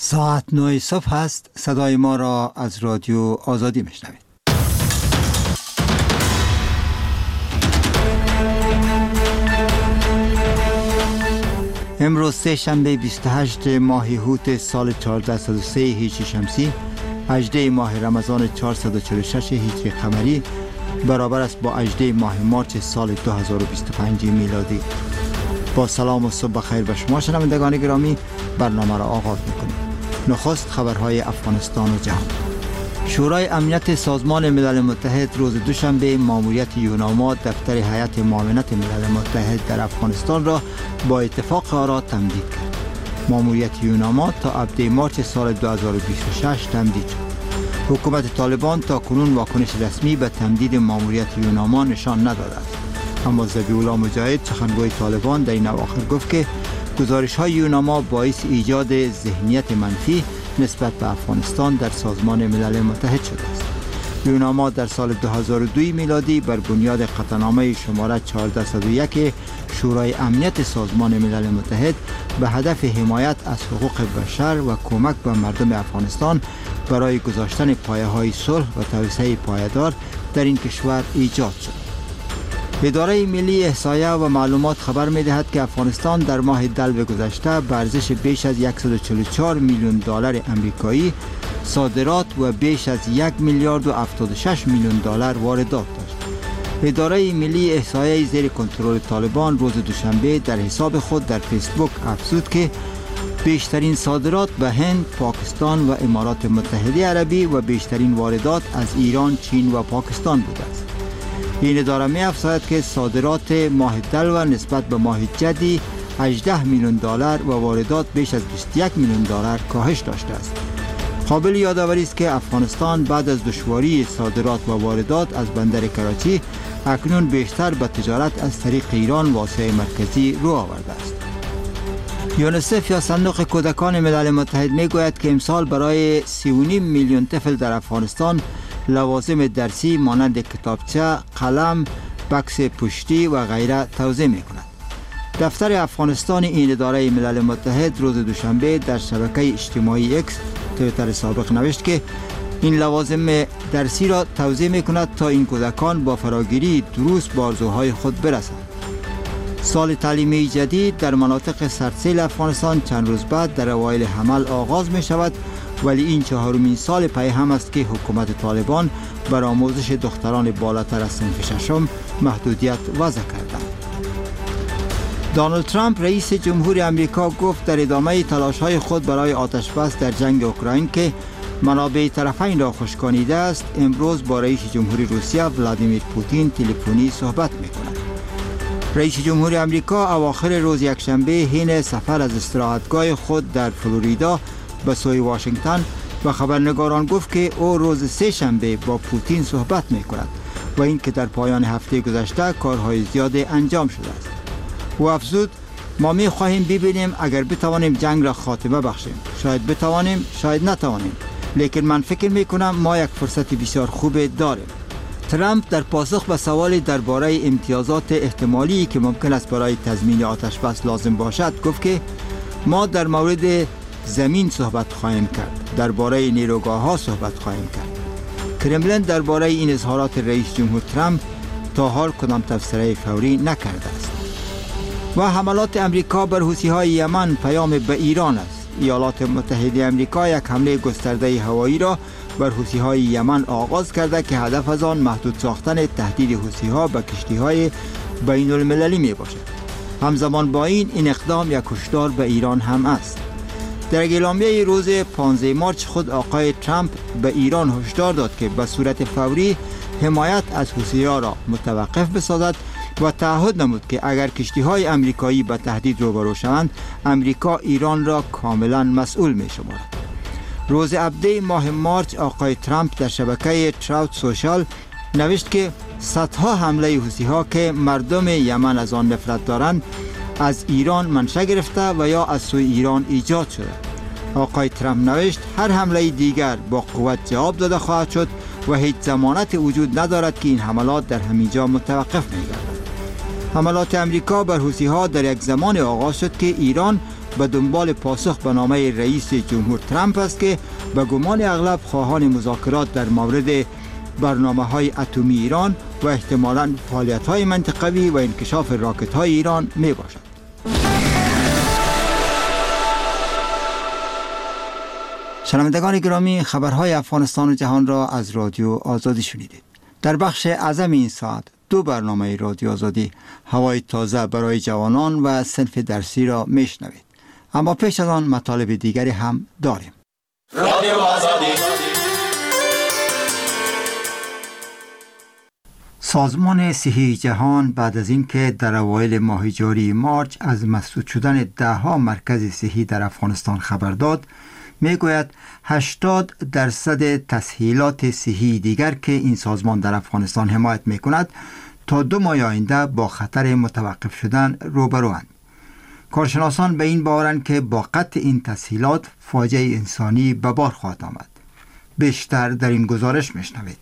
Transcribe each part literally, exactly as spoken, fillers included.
ساعت نه صبح است. صدای ما را از رادیو آزادی میشنوید. امروز سه شنبه بیست و هشتم ماه هوت سال چهارصد و سه هجری شمسی، هجدهم ماه رمضان چهارصد و چهل و شش هجری قمری، برابر است با هجدهم ماه مارس سال دو هزار و بیست و پنج میلادی. با سلام و صبح بخیر به شما شنوندگان گرامی، برنامه را آغاز می‌کنیم. نخست خبرهای افغانستان و جهان. شورای امنیت سازمان ملل متحد روز دوشنبه ماموریت یوناما دفتر هیئت معاونت ملل متحد در افغانستان را با اتفاق آرا تمدید کرد. ماموریت یوناما تا ابد مارس سال دو هزار و بیست و شش تمدید شد. حکومت طالبان تا کنون واکنش رسمی به تمدید ماموریت یوناما نشان نداده است. اما ذبیح الله مجاهد سخنگوی طالبان در این اواخر گفت که گزارش های یوناما باعث ایجاد ذهنیت منفی نسبت به افغانستان در سازمان ملل متحد شده است. یوناما در سال دو هزار و دو میلادی بر بنیاد قطعنامه شماره چهارصد و یک شورای امنیت سازمان ملل متحد به هدف حمایت از حقوق بشر و کمک به مردم افغانستان برای گذاشتن پایه‌های صلح و توسعه پایدار در این کشور ایجاد شد. اداره ملی احصایه و معلومات خبر می‌دهد که افغانستان در ماه دلو گذشته به ارزش بیش از صد و چهل و چهار میلیون دلار آمریکایی صادرات و بیش از یک میلیارد و هفتاد و شش میلیون دلار واردات داشت. اداره ملی احصایه زیر کنترل طالبان روز دوشنبه در حساب خود در فیسبوک افزود که بیشترین صادرات به هند، پاکستان و امارات متحده عربی و بیشترین واردات از ایران، چین و پاکستان بوده است. این اداره می افزاید که صادرات ماه دلو نسبت به ماه جدی هجده میلیون دلار و واردات بیش از بیست و یک میلیون دلار کاهش داشته است. قابل یادآوری است که افغانستان بعد از دشواری صادرات و واردات از بندر کراچی اکنون بیشتر به تجارت از طریق ایران و آسیای مرکزی رو آورده است. یونیسف یا صندوق کودکان ملل متحد می گوید که امسال برای سی و نیم میلیون طفل در افغانستان لوازم درسی مانند کتابچه، قلم، بکس پشتی و غیره توزیع می کند. دفتر افغانستان این اداره ملل متحد روز دوشنبه در شبکه اجتماعی اکس توییتر سابق نوشت که این لوازم درسی را توزیع می کند تا این کودکان با فراگیری دروس به آرزوهای خود برسند. سال تعلیمی جدید در مناطق سردسیل افغانستان چند روز بعد در اوایل حمل آغاز می شود، ولی این چهارمین سال پی هم است که حکومت طالبان بر آموزش دختران بالاتر از صنف ششم محدودیت وضع کردند. دونالد ترامپ رئیس جمهور آمریکا گفت در ادامه تلاش‌های خود برای آتش بس در جنگ اوکراین که منابع طرفین را خشکانیده است، امروز با رئیس جمهور روسیه ولادیمیر پوتین تلفنی صحبت می‌کند. رئیس جمهور آمریکا اواخر روز یکشنبه حین سفر از استراحتگاه خود در فلوریدا به سوی واشنگتن و خبرنگاران گفت که او روز سه شنبه با پوتین صحبت می‌کند و این که در پایان هفته گذشته کارهای زیاد انجام شده است. او افزود ما می‌خواهیم ببینیم اگر بتوانیم جنگ را خاتمه بخشیم. شاید بتوانیم، شاید نتوانیم، لیکن من فکر می‌کنم ما یک فرصت بسیار خوب داریم. ترامپ در پاسخ به سوالی درباره امتیازات احتمالی که ممکن است برای تضمین آتش بس لازم باشد گفت که ما در مورد زمین صحبت خواهیم کرد، درباره نیروگاه‌ها صحبت خواهیم کرد. کرملین درباره این اظهارات رئیس جمهور ترامپ تا حال کدام تفسیر فوری نکرده است. و حملات امریکا بر حوثی‌های یمن پیام به ایران است. ایالات متحده آمریکا یک حمله گسترده هوایی را بر حوثی‌های یمن آغاز کرده که هدف از آن محدود ساختن تهدید حوثی‌ها به کشتی‌های بین المللی می باشد. همزمان با این این اقدام یک هشدار به ایران هم است. در اعلامیه روز پانزدهم مارس خود آقای ترامپ به ایران هشدار داد که به صورت فوری حمایت از حوثی‌ها را متوقف بسازد و تعهد نمود که اگر کشتی‌های آمریکایی به تهدید روبرو شوند، آمریکا ایران را کاملا مسئول می‌شمارد. روز هفدهم ماه مارس آقای ترامپ در شبکه تروت سوشال نوشت که صدها حمله حوثی‌ها که مردم یمن از آن نفرت دارند از ایران منشأ گرفته و یا از سوی ایران ایجاد شده. آقای ترامپ نوشت هر حمله دیگر با قوت جواب داده خواهد شد و هیچ ضمانت وجود ندارد که این حملات در همینجا متوقف می‌گردد. حملات امریکا بر حوثی‌ها در یک زمان آغاز شد که ایران به دنبال پاسخ به نامه رئیس جمهور ترامپ است که به گمان اغلب خواهان مذاکرات در مورد برنامه‌های اتمی ایران و احتمالاً فعالیت‌های منطقوی و انکشاف راکت‌های ایران می‌باشد. شنوندگان گرامی، خبرهای افغانستان و جهان را از رادیو آزادی شنیدید. در بخش اعظم این ساعت دو برنامه رادیو آزادی، هوای تازه برای جوانان و صنف درسی را میشنوید. اما پیش از آن مطالب دیگری هم داریم. رادیو آزادی. سازمان صحی جهان بعد از اینکه در اوایل ماه جاری مارچ از مسدود شدن ده ها مرکز صحی در افغانستان خبر داد، میگوید هشتاد درصد تسهیلات صحی دیگر که این سازمان در افغانستان حمایت میکند تا دو ماه آینده با خطر متوقف شدن روبروند. کارشناسان به این باورند که با قطع این تسهیلات فاجعه انسانی به بار خواهد آمد. بیشتر در این گزارش میشنوید.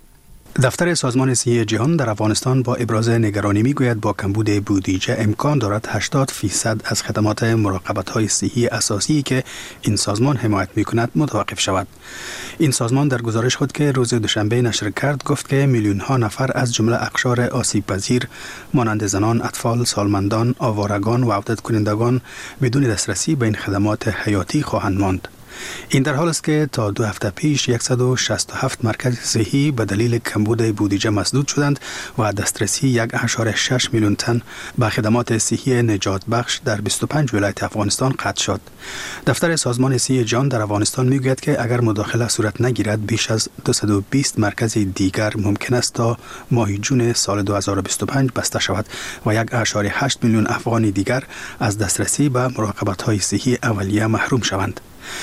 دفتر سازمان صحی جهان در افغانستان با ابراز نگرانی میگوید با کمبود بودجه امکان دارد هشتاد فیصد از خدمات مراقبت‌های صحی اساسی که این سازمان حمایت میکند متوقف شود. این سازمان در گزارش خود که روز دوشنبه نشر کرد گفت که میلیون ها نفر از جمله اقشار آسیب پذیر مانند زنان، اطفال، سالمندان، آوارگان و عودت کنندگان بدون دسترسی به این خدمات حیاتی خواهند ماند. این در حال است که تا دو هفته پیش صد و شصت و هفت مرکز صحی به دلیل کمبود بودجه مسدود شدند و دسترسی یک و شش میلیون تن به خدمات صحی نجات بخش در بیست و پنج ولایت افغانستان قطع شد. دفتر سازمان صحی جهان در افغانستان میگوید که اگر مداخله صورت نگیرد بیش از دویست و بیست مرکز دیگر ممکن است تا ماه جون سال دو هزار و بیست و پنج بسته شود و یک و هشت میلیون افغانی دیگر از دسترسی به مراقبت‌های صحی اولیه محروم شوند.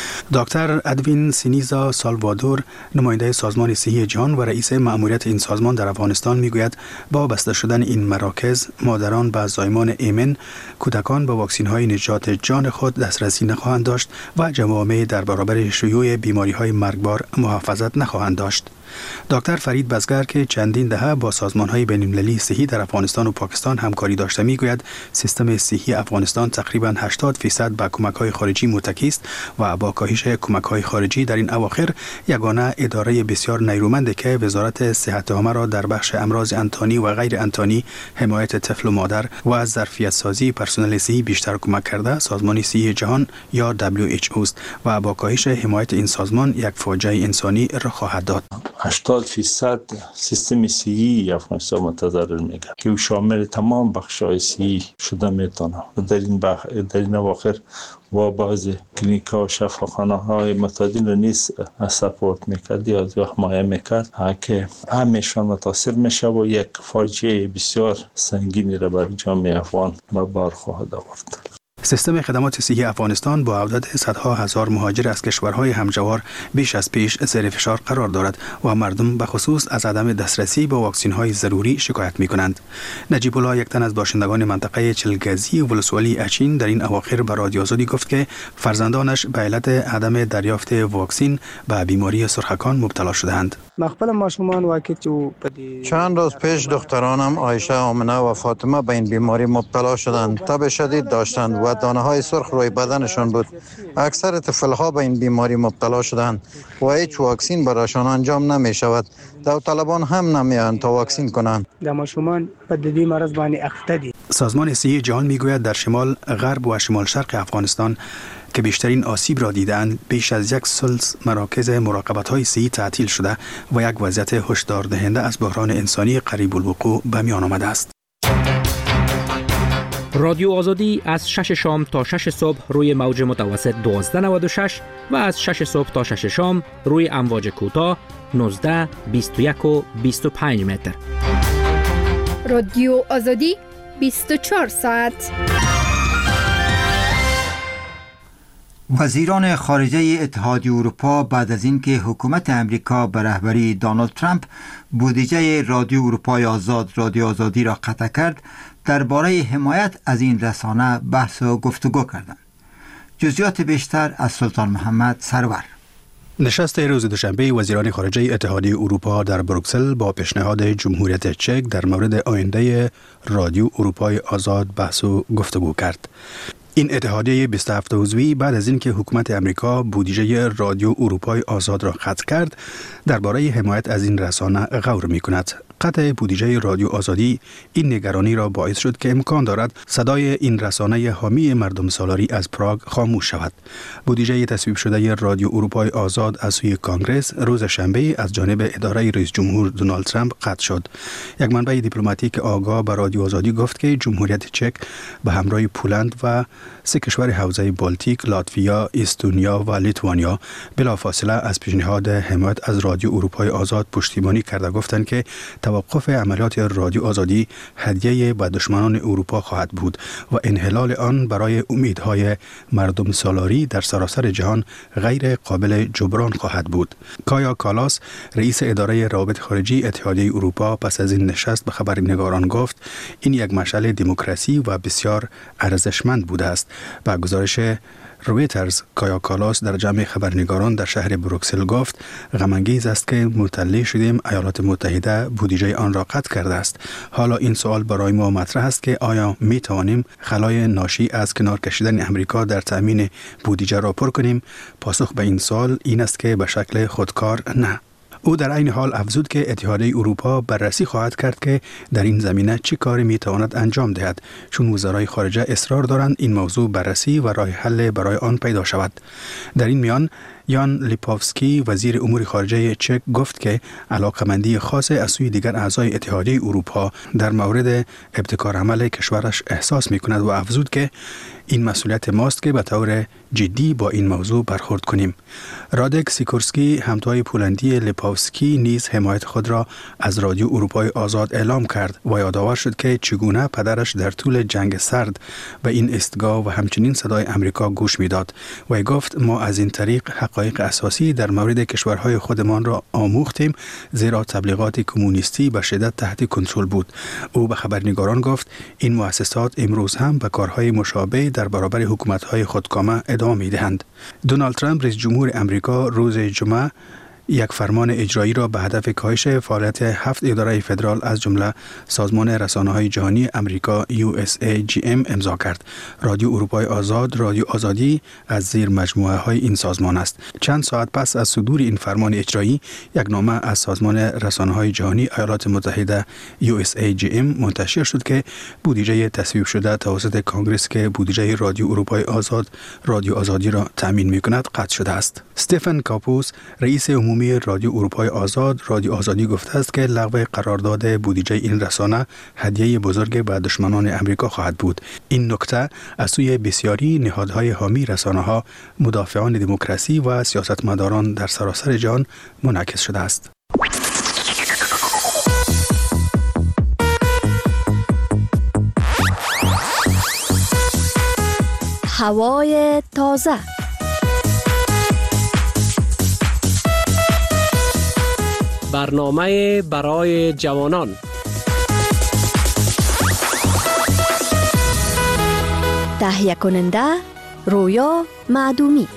دکتر ادوین سینیزا سالوادور، نماینده سازمان صحی جهان و رئیس مأموریت این سازمان در افغانستان میگوید با بسته شدن این مراکز مادران به زایمان ایمن، کودکان به واکسین های نجات جان خود دسترسی نخواهند داشت و جوامع در برابر شیوع بیماری های مرگبار محافظت نخواهند داشت. دکتر فرید بزگر که چندین دهه با سازمان‌های بین‌المللی صحی در افغانستان و پاکستان همکاری داشته میگوید سیستم صحی افغانستان تقریباً هشتاد درصد به کمک‌های خارجی متکی است و با کاهش کمک‌های خارجی در این اواخر یگانه اداره بسیار نیرومندی که وزارت صحت عامه را در بخش امراض انتانی و غیر انتانی، حمایت طفل و مادر و ظرفیت سازی پرسنل صحی بیشتر کمک کرده سازمان صحی جهان یا دبلیو اچ او است و با کاهش حمایت این سازمان یک فاجعه انسانی را خواهد داد. هشتاد فیصد سیستم صحی افغانستان متضرر میگه که شامل تمام بخش‌های صحی شده میتونه. در این بخ... در این اواخر و بعض کلینیک‌ها و شفاخانه‌های متعدد نیز سپورت میکرد یا حمایت میکرد که همشان متاثر میشه و یک فاجعه بسیار سنگینی را بر جامعه افغان به بار خواهد آورد. سیستم خدمات صحی افغانستان با عودت صدها هزار مهاجر از کشورهای همجوار بیش از پیش زیر فشار قرار دارد و مردم به خصوص از عدم دسترسی به واکسین‌های ضروری شکایت می‌کنند. نجیب الله، یک تن از باشندگان منطقه چلگزی ولسوالی اچین، در این اواخر به رادیو آزادی گفت که فرزندانش به علت عدم دریافت واکسین به بیماری سرخکان مبتلا شده‌اند. چند روز پیش دخترانم عایشه، آمنه و فاطمه به این بیماری مبتلا شدند. تب شدید داشتند و دانه های سرخ روی بدنشان بود. اکثر طفلها به این بیماری مبتلا شدند و هیچ واکسین برایشان انجام نمی شود. داوطلبان هم نمیان تا واکسین کنند. سازمان صحی جهان میگوید در شمال، غرب و شمال شرق افغانستان که بیشترین آسیب را دیدند، بیش از یک ثلث مراکز مراقبت‌های صحی تعطیل شده و یک وضعیت هشدار دهنده از بحران انسانی قریب الوقوع به میان آمده است. رادیو آزادی از شش شام تا شش صبح روی موج متوسط دوازده نود و شش و از شش صبح تا شش شام روی امواج کوتاه نوزده، بیست و یک و بیست و پنج متر. رادیو آزادی بیست و چهار ساعت. وزیران خارجه اتحادیه اروپا بعد از اینکه حکومت امریکا به رهبری دونالد ترامپ بودجه رادیو اروپای آزاد رادیو آزادی را قطع کرد، درباره حمایت از این رسانه بحث و گفتگو کردند. جزئیات بیشتر از سلطان محمد سرور. نشست روز دوشنبه وزیران خارجه اتحادیه اروپا در بروکسل با پیشنهاد جمهوریت چک در مورد آینده رادیو اروپای آزاد بحث و گفتگو کرد. این اتحادیه بیست و هفت عضوی بعد از اینکه حکومت امریکا بودجه رادیو اروپای آزاد را قطع کرد، درباره حمایت از این رسانه غور می‌کند. قطع بودجه رادیو آزادی این نگرانی را باعث شد که امکان دارد صدای این رسانه حامی مردم سالاری از پراگ خاموش شود. بودجه تصویب شده رادیو اروپای آزاد از سوی کانگرس روز شنبه از جانب اداره رئیس جمهور دونالد ترامپ قطع شد. یک منبع دیپلماتیک آگاه به رادیو آزادی گفت که جمهوریت چک به همراه پولند و سه کشور حوزه بالتیک، لاتویا، استونیا و لیتوانیا بلافاصله از پیشنهاد حمایت از رادیو اروپای آزاد پشتیبانی کرده، گفتند که توقف عملیات رادیو آزادی هدیه به دشمنان اروپا خواهد بود و انحلال آن برای امیدهای مردم سالاری در سراسر جهان غیر قابل جبران خواهد بود. کایا کالاس، رئیس اداره روابط خارجی اتحادیه اروپا، پس از این نشست به خبرنگاران گفت این یک مشعل دموکراسی و بسیار ارزشمند بوده است. با گزارش رویترز، کایا کالاس در جمع خبرنگاران در شهر بروکسل گفت غم‌انگیز است که مطلع شدیم ایالات متحده بودجه آن را قطع کرده است. حالا این سوال برای ما مطرح است که آیا می توانیم خلای ناشی از کنار کشیدن امریکا در تامین بودجه را پر کنیم؟ پاسخ به این سوال این است که به شکل خودکار نه. او در این حال افزود که اتحادیه اروپا بررسی خواهد کرد که در این زمینه چه کاری می تواند انجام دهد، چون وزرای خارجه اصرار دارند این موضوع بررسی و راه حل برای آن پیدا شود. در این میان یان لیپوفسکی، وزیر امور خارجه چک، گفت که علاقمندی خاص از سوی دیگر اعضای اتحادیه اروپا در مورد ابتکار عمل کشورش احساس می کند و افزود که این مسئولیت ماست که به طور جدی با این موضوع برخورد کنیم. رادک سیکورسکی، همتای پولندی لیپوفسکی، نیز حمایت خود را از رادیو اروپای آزاد اعلام کرد و یادآور شد که چگونه پدرش در طول جنگ سرد به این استگاه و همچنین صدای امریکا گوش میداد و گفت ما از این طریق حقایق اساسی در مورد کشورهای خودمان را آموختیم، زیرا تبلیغات کمونیستی به شدت تحت کنترل بود. او به خبرنگاران گفت این مؤسسات امروز هم به کارهای مشابه در برابر حکومت‌های خودکامه ادامه می‌دهند. دونالد ترامپ، رئیس جمهور امریکا، روز جمعه یک فرمان اجرایی را به هدف کاهش فعالیت هفت اداره فدرال از جمله سازمان رسانه‌های جهانی امریکا یو اس ای جی ام امضا کرد. رادیو اروپای آزاد، رادیو آزادی از زیر مجموعه های این سازمان است. چند ساعت پس از صدور این فرمان اجرایی، یک نامه از سازمان رسانه‌های جهانی ایالات متحده یو اس ای جی ام منتشر شد که بودجه تصویب شده توسط کانگرس که بودجه رادیو اروپای آزاد، رادیو آزادی را تامین می‌کند، قطع شده است. استفن کاپوس، رئیس عمومی رادیو اروپای آزاد، رادیو آزادی گفته است که لغو قرارداد بودجه این رسانه هدیه بزرگ به دشمنان امریکا خواهد بود. این نکته از سوی بسیاری نهادهای حامی رسانه‌ها، مدافعان دموکراسی و سیاستمداران در سراسر جهان منعکس شده است. هوای تازه. برنامه برای جوانان. تهیه کننده رویا معدومی.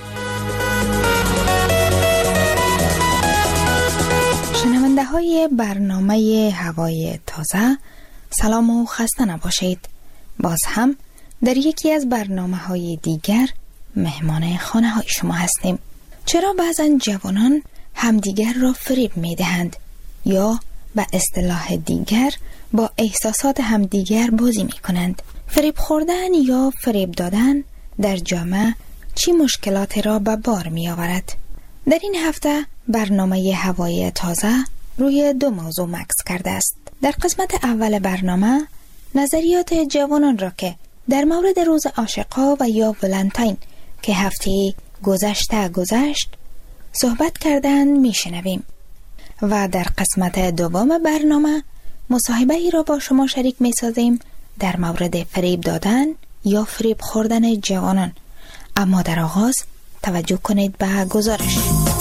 شنونده های برنامه هوای تازه، سلام و خسته نباشید. باز هم در یکی از برنامه های دیگر مهمان خانه های شما هستیم. چرا بعضن جوانان همدیگر را فریب می دهند یا به اصطلاح دیگر با احساسات همدیگر بازی می کنند؟ فریب خوردن یا فریب دادن در جامعه چی مشکلاتی را به بار می آورد؟ در این هفته برنامه هوای تازه روی دو موضوع مکس کرده است. در قسمت اول برنامه نظریات جوانان را که در مورد روز عاشقا و یا ولنتاین که هفته گذشته گذشت صحبت کردن میشنویم و در قسمت دوم برنامه مصاحبه ای را با شما شریک میسازیم در مورد فریب دادن یا فریب خوردن جوانان. اما در آغاز توجه کنید به گزارش.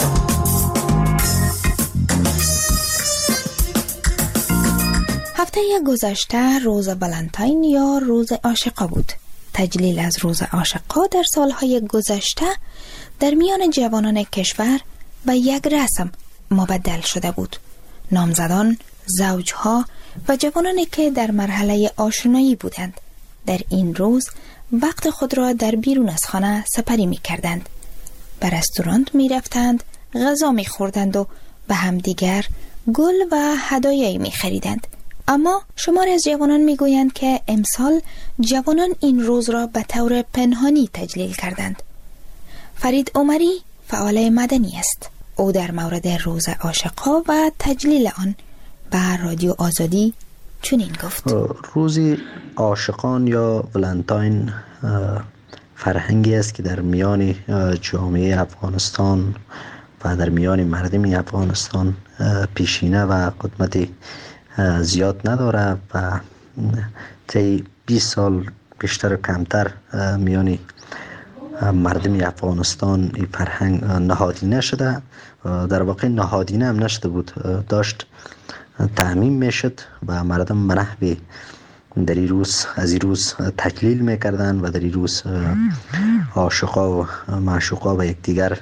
هفته گذشته روز ولنتاین یا روز عاشقا بود. تجلیل از روز عاشقا در سالهای گذشته در میان جوانان کشور به یک رسم مبدل شده بود. نامزدان، زوجها و جوانانی که در مرحله آشنایی بودند در این روز وقت خود را در بیرون از خانه سپری می کردند. به رستوران می رفتند، غذا می خوردند و به همدیگر گل و هدایایی می خریدند. اما شماری از جوانان می گویند که امسال جوانان این روز را به طور پنهانی تجلیل کردند. فرید عمری فعال مدنی است. او در مورد روز عاشقا و تجلیل آن به رادیو آزادی چنین گفت: روز عاشقان یا ولنتاین فرهنگی است که در میان جامعه افغانستان و در میان مردم افغانستان پیشینه و قدمت زیاد نداره و طی بیست سال بیشتر و کمتر میان مردم افغانستان این فرهنگ نهادینه شده. در واقع نهادینه هم نشده بود، داشت تعمیم میشد و مردم منحوی در این روز از این روز تجلیل میکردن و در این روز عاشقا و معشوقا و یکدیگر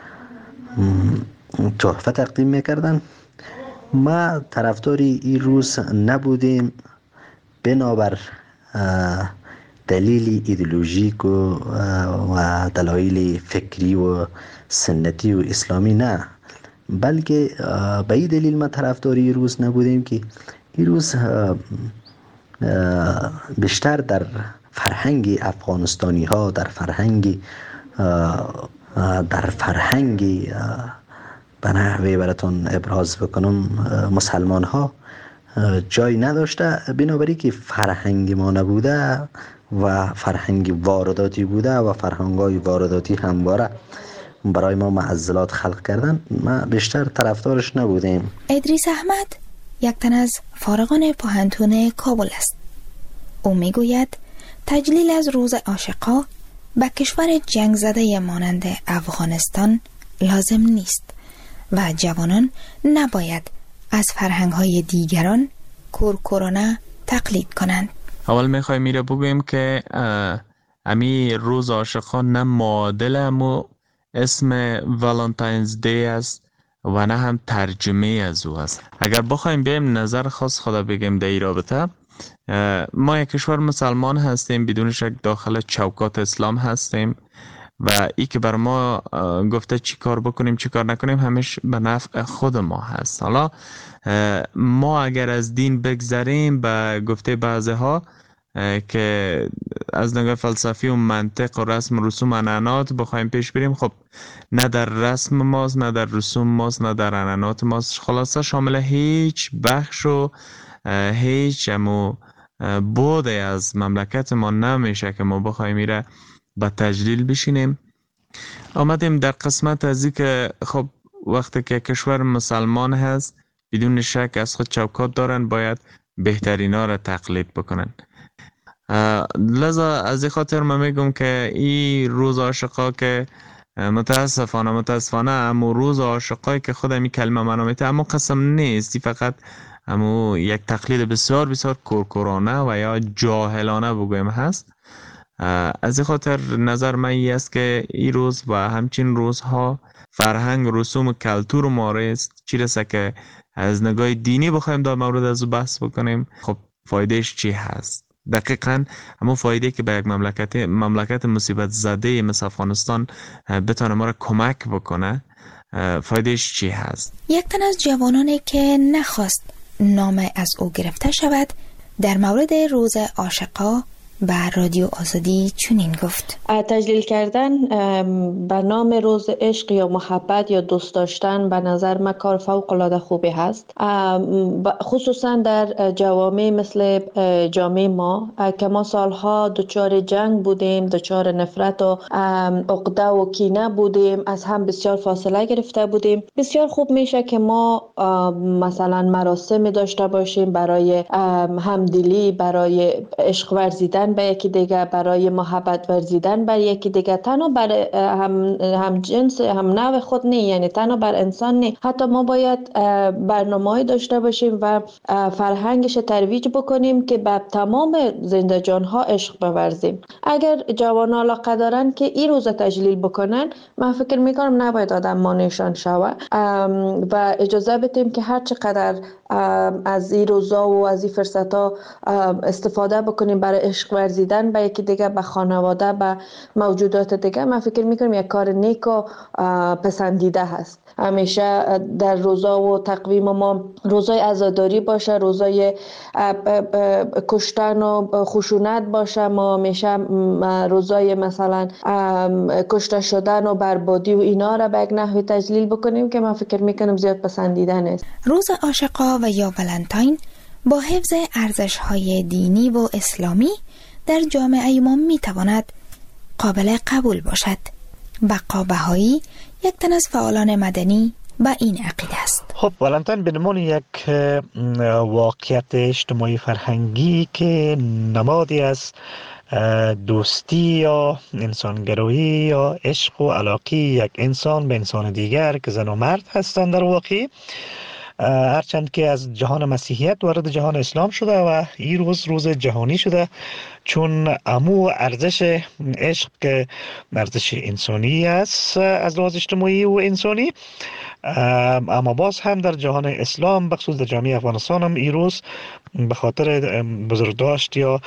تحفه تقدیم میکردن. ما طرفداری این روز نبودیم بنابر دلیل ایدئولوژیک و دلایل فکری و سنتی و اسلامی نه، بلکه به این دلیل ما طرفداری این روز نبودیم که این روز بیشتر در فرهنگ افغانستانی ها، در فرهنگ در فرهنگ به نحوی براتون ابراز بکنم مسلمان ها جای نداشته، بنابراین که فرهنگ ما نبوده و فرهنگ وارداتی بوده و فرهنگ‌های وارداتی همواره برای ما معضلات خلق کردن، ما بیشتر طرفدارش نبودیم. ادریس احمد یک تن از فارغان پوهنتون کابل است. او میگوید تجلیل از روز عاشقا به کشور جنگ زده مانند افغانستان لازم نیست و جوانان نباید از فرهنگ‌های دیگران کورکورانه تقلید کنند. اول میخوایم میره بگویم که امی روز عاشقان نه معادل امو اسم والنتاینز دی است و نه هم ترجمه از او است. اگر بخوایم بیم نظر خاص خدا بگیم در این رابطه، ما یک کشور مسلمان هستیم، بدون شک داخل چوکات اسلام هستیم و ای که بر ما گفته چی کار بکنیم چی کار نکنیم همیشه به نفع خود ما هست. حالا ما اگر از دین بگذریم به گفته بعضی ها که از نگاه فلسفی و منطق و رسم و رسوم عنعنات بخوایم پیش بریم، خب نه در رسم ماست نه در رسوم ماست نه در عنعنات ماست، خلاصه شامل هیچ بخش و هیچ امو بوده از مملکت ما نمیشه که ما بخوایم میره با تجلیل بشینیم. آمدیم در قسمت از این که خب وقتی که کشور مسلمان هست بدون شک از خود چوکات دارن، باید بهترین ها را تقلید بکنن. لذا از این خاطر من میگم که این روز عاشقا که متاسفانه متاسفانه امو روز عاشقایی که خود می کلمه منامیته امو قسم نیست، فقط امو یک تقلید بسیار بسیار کورکورانه و یا جاهلانه بگویم هست. از این خاطر نظر من این است که این روز و همچین روزها فرهنگ رسوم و کلتور ما است، چی رسه که از نگاه دینی بخوایم در مورد از بحث بکنیم، خب فایدهش چی هست؟ دقیقاً همون فایده که به یک مملکت مملکت مصیبت زده مثل افغانستان بتونه ما را کمک بکنه، فایدهش چی هست؟ یک تن از جوانانی که نخواست نام از او گرفته شود در مورد روز عاشقا به رادیو آزادی چنین گفت: تجلیل کردن به نام روز عشق یا محبت یا دوست داشتن به نظر من کار فوق العاده خوبی هست، خصوصا در جوامع مثل جامعه ما که ما سالها دچار جنگ بودیم، دچار نفرت و عقده و کینه بودیم، از هم بسیار فاصله گرفته بودیم. بسیار خوب میشه که ما مثلا مراسم داشته باشیم برای همدلی، برای عشق ورزیدن به یکی دیگه، برای محبت ورزیدن بر یکی دیگه، تنها بر هم, هم جنس هم نوع خود نه، یعنی تنها بر انسان نه، حتی ما باید برنامه‌ای داشته باشیم و فرهنگش ترویج بکنیم که به تمام زنده جان‌ها عشق بورزیم. اگر جوانان علاقه دارن که این روز تجلیل بکنن، من فکر میکنم نباید آدم مانعشان شود و اجازه بدیم که هر چقدر از این روزا و از این فرصت ها استفاده بکنیم برای عشق ورزیدن به یکی دیگه، به خانواده، به موجودات دیگه، من فکر میکنم یک کار نیک و پسندیده هست. همیشه در روزا و تقویم ما روزای عزاداری باشه، روزای کشتن و خشونت باشه، ما همیشه روزای مثلا کشته شدن و بربادی و اینا را به یک نحوی تجلیل بکنیم که من فکر میکنم زیاد پسندیده نیست. روز عاشقا و یا ولنتاین با حفظ ارزش‌های دینی و اسلامی در جامعه ما میتواند قابل قبول باشد. بقا بهایی یک تن از فعالان مدنی با این عقیده است. خب ولنتاین به عنوان یک واقعیت اجتماعی فرهنگی که نمادی از دوستی یا انسانگرایی یا عشق و علاقه یک انسان به انسان دیگر که زن و مرد هستند در واقع، هرچند که از جهان مسیحیت وارد جهان اسلام شده و این روز روز جهانی شده، چون امو ارزش عشق که ارزش انسانی است از لحاظ اجتماعی و انسانی، اما باز هم در جهان اسلام بخصوص در جامعه افغانستان هم این روز به خاطر بزرگداشت یا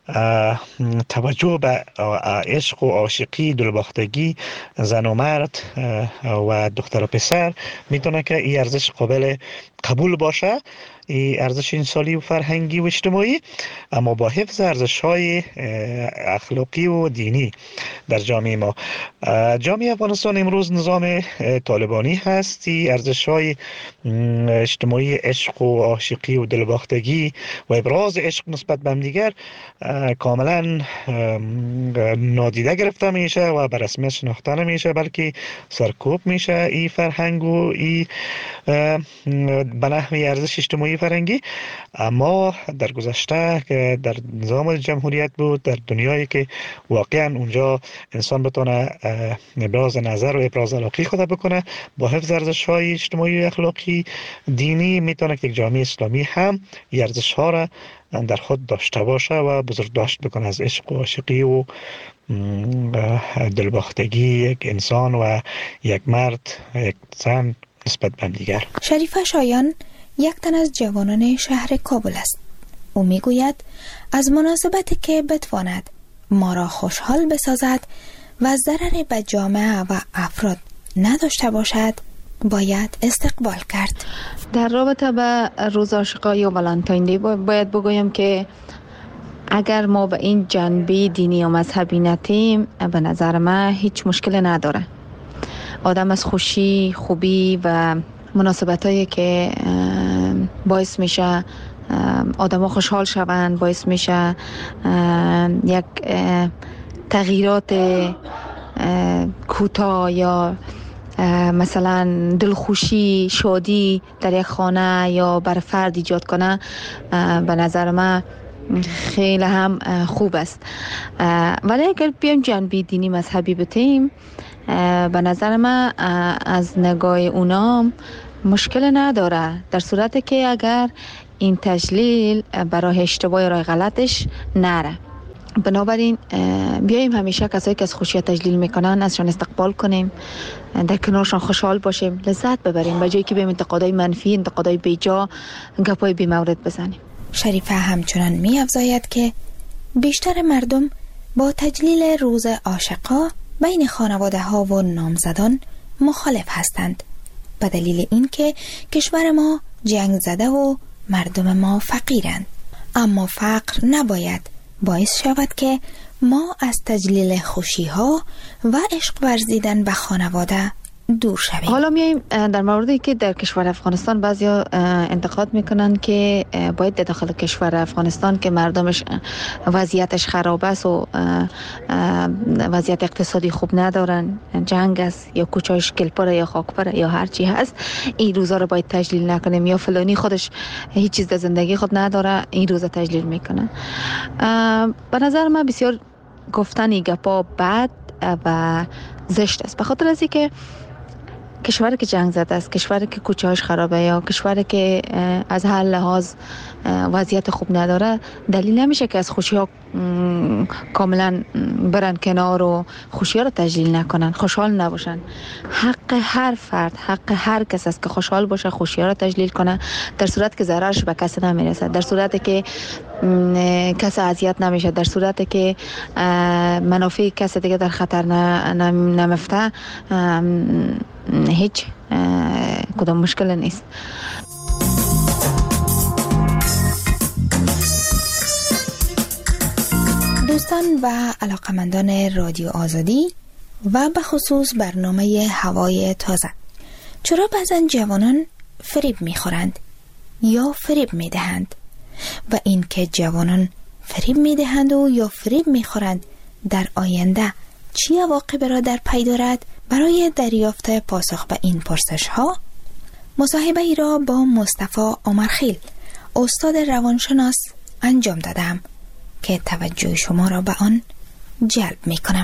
توجه به عشق و عاشقی، دلباختگی زن و مرد و دختر و پسر میتونه که این ارزش قابل قبول باشه، این ارزش انسانی و فرهنگی و اجتماعی، اما با حفظ ارزش‌های اخلاقی و دینی در جامعه ما. جامعه افغانستان امروز نظام طالبانی هست، این ارزش‌های اجتماعی عشق و عاشقی و دلباختگی و ابراز عشق نسبت به هم دیگر کاملا نادیده گرفته میشه و به رسمیت شناخته نمیشه، بلکه سرکوب میشه این فرهنگ و این به نحوی ارزش اجتماعی فرهنگی. اما در گذشته که در نظام جمهوریت بود، در دنیایی که واقعا اونجا انسان بتونه ابراز نظر و ابراز علاقه خود بکنه با حفظ ارزش‌های اجتماعی و اخلاقی دینی، میتونه که یک جامعه اسلامی هم این ارزش‌ها را در خود داشته باشه و بزرگداشت بکنه از عشق و عاشقی و دلباختگی یک انسان و یک مرد یک زن نسبت به دیگر. شریفه شایان یک تن از جوانان شهر کابل است. او میگوید از مناسبتی که بتواند ما را خوشحال بسازد و ضرری به جامعه و افراد نداشته باشد باید استقبال کرد. در رابطه به روز عاشقا یا ولنتاین دی باید بگویم که اگر ما به این جنبه دینی و مذهبی نتیم، به نظر من هیچ مشکل نداره. آدم از خوشی، خوبی و مناسبتایی که باعث میشه آدم ها خوشحال شوند، باعث میشه یک تغییرات کوتاه یا مثلا دلخوشی، شادی در یک خانه یا بر فرد ایجاد کنه، به نظر من خیلی هم خوب است. ولی اگر بیایم جنبه دینی مذهبی بتیم، به نظر من از نگاه اونا مشکل نداره، در صورتی که اگر این تجلیل برای اشتباه راه غلطش نره. بنابراین بیاییم همیشه کسایی که از خوشی تجلیل میکنن ازشان استقبال کنیم، در کنارشان خوشحال باشیم، لذت ببریم، به جایی که بیم انتقادای منفی، انتقادای بیجا، گپای بی مورد بزنیم. شریفه همچنان می افزاید که بیشتر مردم با تجلیل روز عاشقا بین خانواده ها و نامزدان مخالف هستند، به دلیل اینکه کشور ما جنگ زده و مردم ما فقیرند. اما فقر نباید باعث شود که ما از تجلیل خوشی ها و عشق ورزیدن به خانواده دور شویم. حالا میایم در موردی که در کشور افغانستان بعضیا انتقاد میکنن که باید در داخل کشور افغانستان که مردمش وضعیتش خراب است و وضعیت اقتصادی خوب ندارن، جنگ است یا کوچه‌اش گلپره یا خاکپره یا هر چی هست، این روزا رو باید تجلیل نکنیم، یا فلانی خودش هیچ چیز در زندگی خود نداره این روزا تجلیل میکنه. به نظر من بسیار گفتن این گپا بد و زشت است، به خاطر از اینکه کشوری که جنگ زده است، کشوری که کوچه‌هاش خرابه یا کشوری که از هر لحاظ وضعیت خوب نداره، دلیل نمیشه که از خوشی‌ها کاملا برن کنار و خوشی‌ها رو تجلیل نکنن، خوشحال نباشن. حق هر فرد، حق هر کس است که خوشحال باشه، خوشی‌ها رو تجلیل کنه، در صورت که ضررش به کسی نمیرسه، در صورتی که کسی اذیت نمیشه، در صورتی که منافع کسی دیگه در خطر نمیفته، هیچ کدام مشکل نیست. دوستان و علاقمندان رادیو آزادی و به خصوص برنامه هوای تازه، چرا بعضن جوانان فریب میخورند یا فریب میدهند و این که جوانان فریب میدهند و یا فریب میخورند در آینده چی عواقبی را در پی دارد؟ برای دریافت پاسخ به این پرسش ها مصاحبه ای را با مصطفی عمرخیل، استاد روانشناس انجام دادم که توجه شما را به آن جلب می کنم.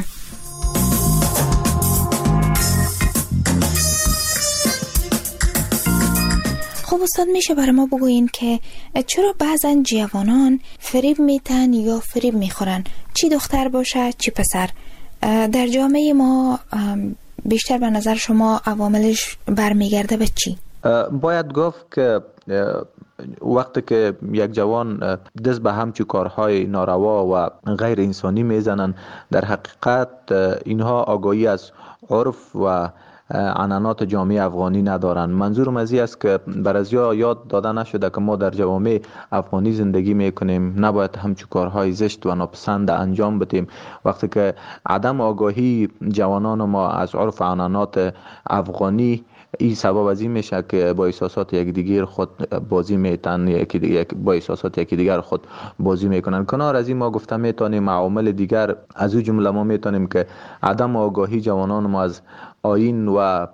خب استاد، میشه برای ما بگوین که چرا بعضن جوانان فریب میتن یا فریب میخورن، چی دختر باشه چی پسر؟ در جامعه ما بیشتر به نظر شما عواملش برمیگرده به چی؟ باید گفت که وقتی که یک جوان دست به همچو کارهای ناروا و غیر انسانی میزنن، در حقیقت اینها آگاهی از عرف و عنعنات جامعه افغانی ندارن. منظورم از این است که برازیا یاد داده نشده که ما در جوامع افغانی زندگی میکنیم، نباید همچو کارهای زشت و ناپسند انجام بدیم. وقتی که عدم آگاهی جوانان ما از عرف و عنعنات افغانی، این سبب از این میشه که با احساسات یک دیگر خود بازی میتن، یکی دیگر با احساسات یکی دیگر خود بازی میکنن. کنار از این ما گفته میتونیم عوامل دیگر، از او جمله ما میتونیم که عدم آگاهی جوانان ما از آیین و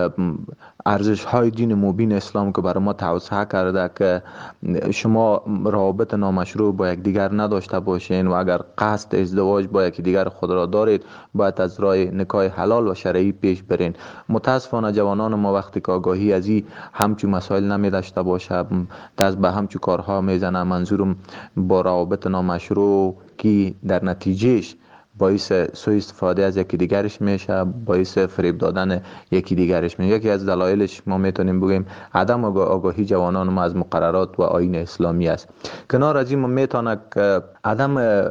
ارزش های دین مبین اسلام که برای ما توصیه کرده که شما روابط نامشروع با یک دیگر نداشته باشین و اگر قصد ازدواج با یک دیگر خود را دارید باید از راه نکاح حلال و شرعی پیش برین. متاسفانه جوانان ما وقتی که آگاهی از این همچو مسائل نمی داشته باشه، دست به همچو کارها میزنه. منظورم با روابط نامشروع که در نتیجهش باعث سوء استفاده از یکی دیگرش میشه، باعث فریب دادن یکی دیگرش میشه. یکی از دلایلش ما میتونیم بگیم عدم آگاهی جوانان ما از مقررات و آیین اسلامی است. کنار از این ما میتونه که عدم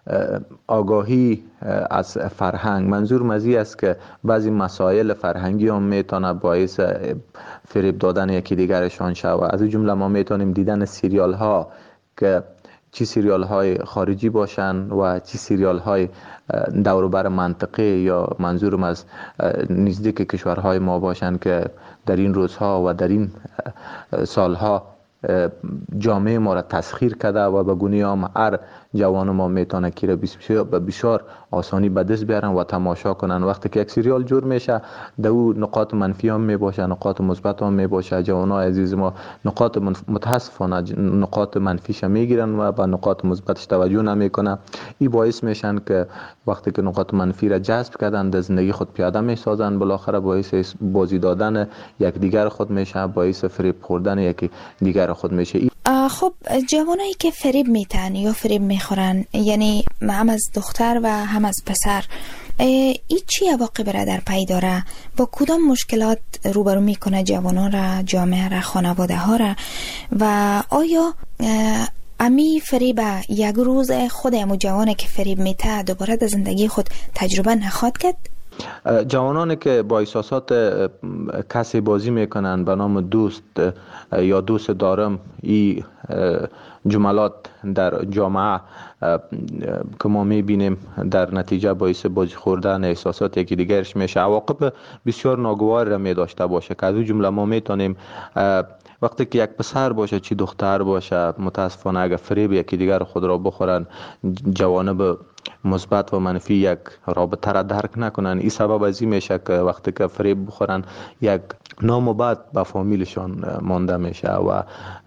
آگاهی از فرهنگ، منظور مزی است که بعضی مسائل فرهنگی هم میتونه باعث فریب دادن یکی دیگرشان شود. از این جمله ما میتونیم دیدن سریال ها که چی سریال های خارجی باشن و چی سریال های دوروبر منطقه یا منظورم از نزدیک کشورهای ما باشن که در این روزها و در این سالها جامعه ما را تسخیر کرده و به گونه هم هر جوان ما میتونه که را به بسیار آسانی به دست بیارن و تماشا کنن. وقتی که یک سریال جور میشه در او نقاط منفی هم میباشه، نقاط مثبت هم میباشه. جوانای عزیز ما نقاط متاسفانه نقاط منفیش میگیرن و به نقاط مثبتش توجه نمیکنن. این باعث میشن که وقتی که نقاط منفی را جذب کردن در زندگی خود پیاده میسازن، بالاخره باعث بازی دادن یک دیگر خود میشه، باعث فریب خوردن یک دیگر خود میشه. خب جوانایی که فریب میتن یا فریب میخورن، یعنی هم از دختر و هم از پسر، این چی عواقب را در پی داره؟ با کدام مشکلات روبرو میکنه جوانان را، جامعه را، خانواده ها را؟ و آیا امی فریب یک روز خود امو جوانه که فریب میته دوباره در زندگی خود تجربه نخواد کرد؟ جوانانی که با احساسات کسی بازی میکنن به نام دوست یا دوست دارم، این جملات در جامعه که ما میبینیم در نتیجه باعث بازی خوردن احساسات یکی دیگرش میشه، عواقب بسیار ناگوار را میداشته باشه که از اون جمله ما میتونیم وقتی که یک پسر باشه چی دختر باشه، متاسفانه اگر فریب یکی دیگر خود را بخورن، جوانب مثبت و منفی یک رابطه را درک نکنن، این سبب از این میشه که وقتی که فریب بخورن یک نام و بد به فامیلشان مانده میشه. و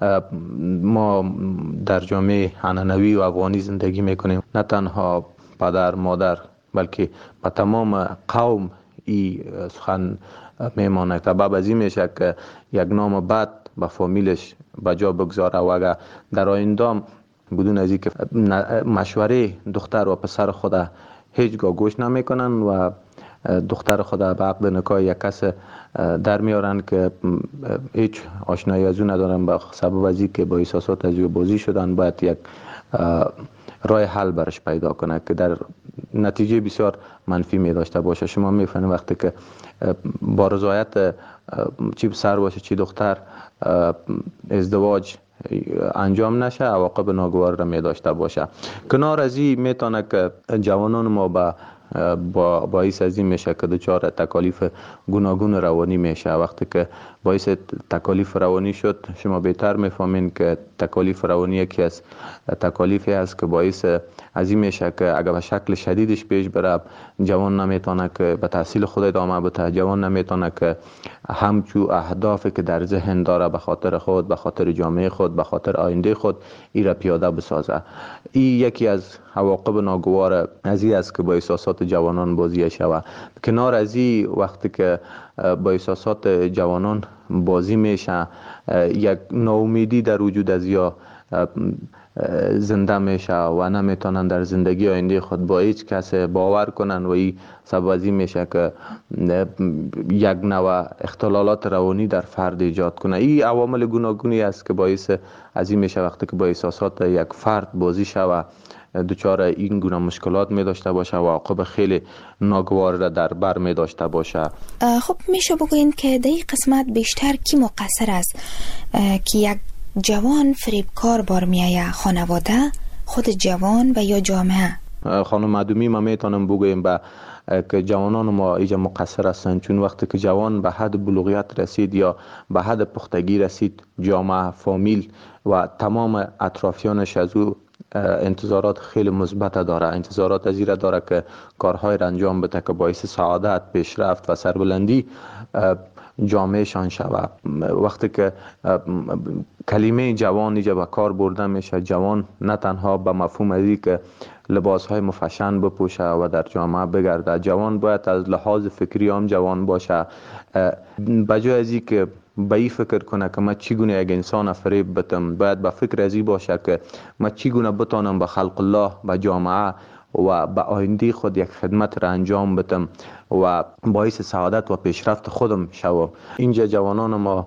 ما در جامعه عنعنوی و افغانی زندگی میکنیم، نه تنها پدر مادر بلکه به تمام قوم این سخن میمانه. سبب از این میشه که یک نام بد به فامیلش به جا بگذاره و اگر در آینده بدون از اینکه مشوره دختر و پسر خود هیچگاه گوش نمیکنن و دختر خود به عقد نکاح یک کس در میارن که هیچ آشنایی از اون ندارن، به سبب از اینکه با احساسات از او بازی شدن، باید یک راه حل برش پیدا کنه که در نتیجه بسیار منفی می داشته باشه. شما میفهمید وقتی که با رضایت چی پسر باشه چی دختر ازدواج انجام نشه، عواقب ناگوار را می داشته باشه. کنار از این میتونه که جوانان ما با با باعث از این میشه که دچار تکالیف گوناگون روانی میشه. وقتی که باعث تکالیف روانی شد، شما بهتر میفهمین که تکالیف روانی یکی از تکالیفی است که باعث از این میشه که اگر به شکل شدیدش پیش بره، جوان نمیتونه که به تحصیل خود ادامه بده، جوان نمیتونه که همچو اهدافی که در ذهن داره به خاطر خود، به خاطر جامعه خود، به خاطر آینده خود ای را پیاده بسازه. این یکی از عواقب ناگوار از این است که با احساسات جوانان بازی شود. کنار از این وقتی که با احساسات جوانان بازی میشه، یک ناامیدی در وجود از یا زنده میشه و نمیتونن در زندگی آینده خود با هیچ کس باور کنن و این سبب از این میشه که یک نوع اختلالات روانی در فرد ایجاد کنه. این عوامل گوناگونی است که باعث از این میشه وقتی که با احساسات یک فرد بازی شود دچار این گونه مشکلات می داشته باشه و عواقب خیلی ناگوار را در بر می داشته باشه. خب میشه بگوین که در این قسمت بیشتر کی مقصر است که یک جوان فریبکار بار میایه؟ خانواده، خود جوان و یا جامعه؟ خانم معدومی ما میتونم بگویم به که جوانان ما ایجا مقصر هستند، چون وقتی که جوان به حد بلوغیت رسید یا به حد پختگی رسید، جامعه، فامیل و تمام اطرافیانش از او انتظارات خیلی مثبت داره. انتظارات از این داره که کارهای را انجام بده که باعث سعادت، پیشرفت و سربلندی جامعه شان شود. وقتی که کلمه جوان اینجا به کار برده میشه، جوان نه تنها به مفهوم ازی که لباس های مفشن بپوشه و در جامعه بگرده، جوان باید از لحاظ فکری هم جوان باشه. بجای ازی که به این فکر کنه که من چگونه یک انسان فریب بدم، باید به فکر ازی باشه که من چگونه بتانم به خلق الله، به جامعه و به آینده خود یک خدمت را انجام بدم و باعث سعادت و پیشرفت خودم شوم. اینجا جوانان ما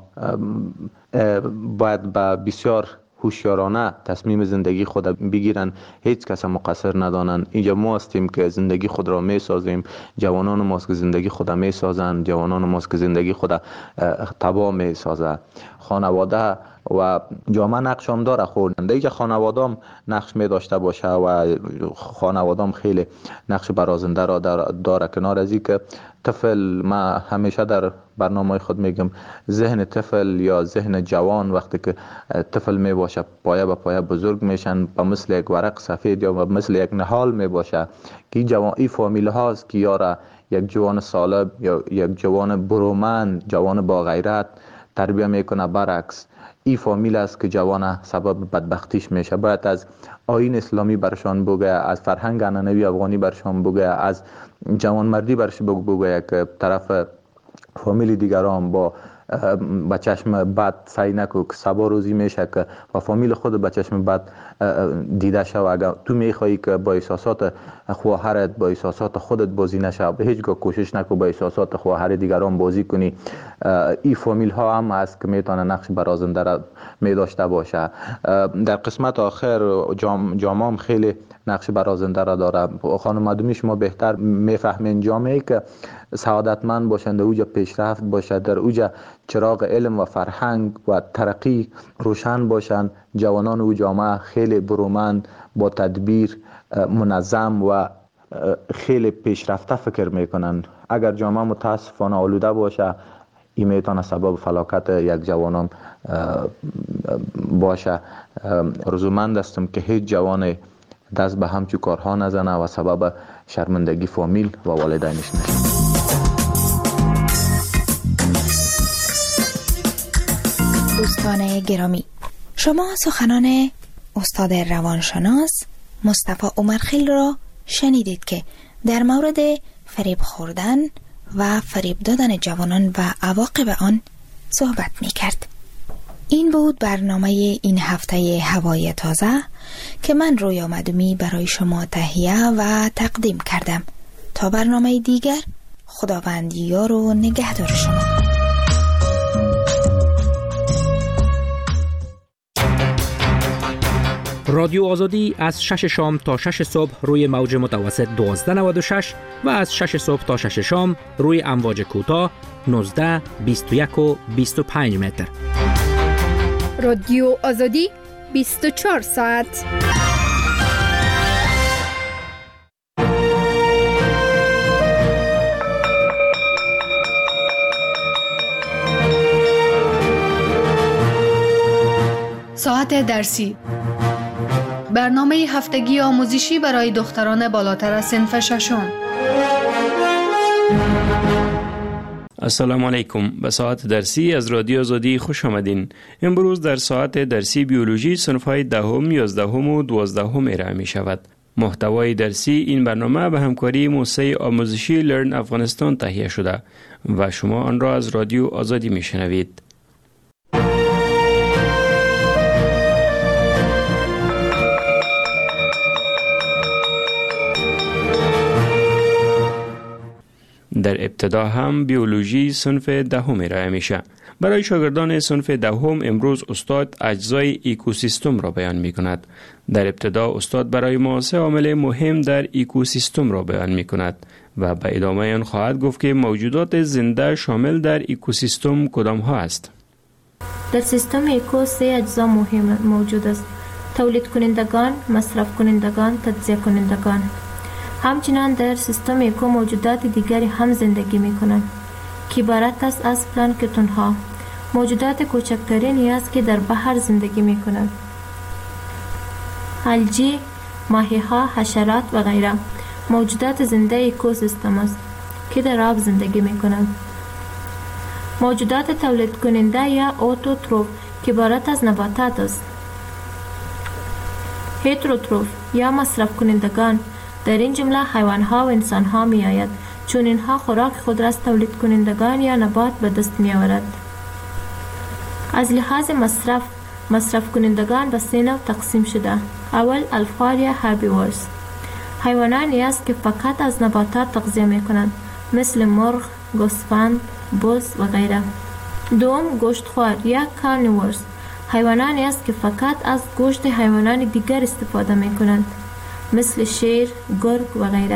باید به بسیار هوشیارانه تصمیم زندگی خود بگیرن، هیچ کس مقصر ندانن. اینجا ما هستیم که زندگی خود را می سازیم، جوانان ماست که زندگی خود می سازن، جوانان ماست که زندگی خود تباه می سازن. خانواده و جامعه نقش هم داره خوردن. اینجا خانواده هم نقش می داشته باشه و خانواده هم خیلی نقش برازنده را داره. کنار از این که طفل، ما همیشه در برنامه خود میگم ذهن طفل یا ذهن جوان وقتی که طفل می باشه پایه به پایه بزرگ میشن، به مثل یک ورق سفید یا مثل یک نهال می باشه که جوان ای فامیل هاست که یاره یک جوان سالم یا یک جوان برومند، جوان با غیرت تربیه میکنه. برعکس ای فامیل است که جوان سبب بدبختیش میشه. باید از آیین اسلامی برشان بگه، از فرهنگ عنعنوی افغانی برشان بگه، از جوان مردی برش بگه که طرف فامیل دیگران با با چشم بد سعی نکو که سبا روزی میشه که و فامیل خود با چشم بد دیده شو. اگر تو میخوایی که با احساسات خواهرت، با احساسات خودت بازی نشه، به هیچگاه کوشش نکو با احساسات خواهر دیگران بازی کنی. این فامیل ها هم هست که میتونه نقش برازنده را می داشته باشه. در قسمت آخر جام جامعه خیلی نقش برازنده را داره. خانم معدومی شما بهتر میفهمین جامعه که سعادتمند باشند، در اوجا پیشرفت باشد، در اوجا چراغ علم و فرهنگ و ترقی روشن باشند، جوانان او جامعه خیلی برومند، با تدبیر، منظم و خیلی پیشرفته فکر میکنن. اگر جامعه متاسفانه آلوده باشه، این میتونه سبب فلاکت یک جوانان باشه. رضامند هستم که هیچ جوان دست به همچو کارها نزنه و سبب شرمندگی فامیل و والدینش نشه. دوستان گرامی، شما سخنان استاد روانشناس مصطفی عمرخیل را شنیدید که در مورد فریب خوردن و فریب دادن جوانان و عواقب آن صحبت می کرد. این بود برنامه این هفته هوای تازه که من رویا مدومی برای شما تهیه و تقدیم کردم. تا برنامه دیگر، خداوند یار و نگهدار شما. رادیو آزادی از شش شام تا شش صبح روی موج متوسط دوازده نود و شش و از شش صبح تا شش شام روی امواج کوتاه نوزده بیست و یک و بیست و پنج متر. رادیو آزادی بیست و چهار ساعت. ساعت درسی، برنامه هفتگی آموزشی برای دختران بالاتر از صنف ششم. السلام علیکم. به ساعت درسی از رادیو آزادی خوش آمدین. امروز در ساعت درسی بیولوژی صنف‌های دهم، یازدهم و دوازدهم ارائه می شود. محتوای درسی این برنامه به همکاری موسسه آموزشی لرن افغانستان تهیه شده و شما آن را از رادیو آزادی می شنوید. در ابتدا هم بیولوژی صنف دهم ارائه میشه. برای شاگردان صنف دهم امروز استاد اجزای اکوسیستم را بیان می کند. در ابتدا استاد برای ما سه عامل مهم در اکوسیستم را بیان می کند و به ادامه آن خواهد گفت که موجودات زنده شامل در اکوسیستم کدام ها است. در سیستم اکو سه اجزا مهم موجود است: تولید کنندگان، مصرف کنندگان، تجزیه کنندگان. همچنین در سیستم اکو موجودات دیگری هم زندگی می کنند که عبارت است از پلانکتون ها، موجودات کوچکترینی است که در بحر زندگی می کنند. الگی، ماهی ها، حشرات و غیره موجودات زنده اکوسیستم است که در آب زندگی می کنند. موجودات تولید کننده یا اوتوتروف که عبارت از نباتات است. هتروتروف یا مصرف کنندگان در این جمله حیوان ها و انسان ها می آید، چون اینها خوراک خود را از تولید کنندگان یا نبات به دست می آورد. از لحاظ مصرف، مصرف کنندگان به سه نوع تقسیم شده. اول الفار یا هربیورز، حیوانانی است که فقط از نباتات تغذیه می کنند، مثل مرغ، گوسفند، بز و غیره. دوم گوشتخوار یا کارنیورز، حیوانانی است که فقط از گوشت حیوانان دیگر استفاده می کنند، مثل شیر، گرگ و غیره.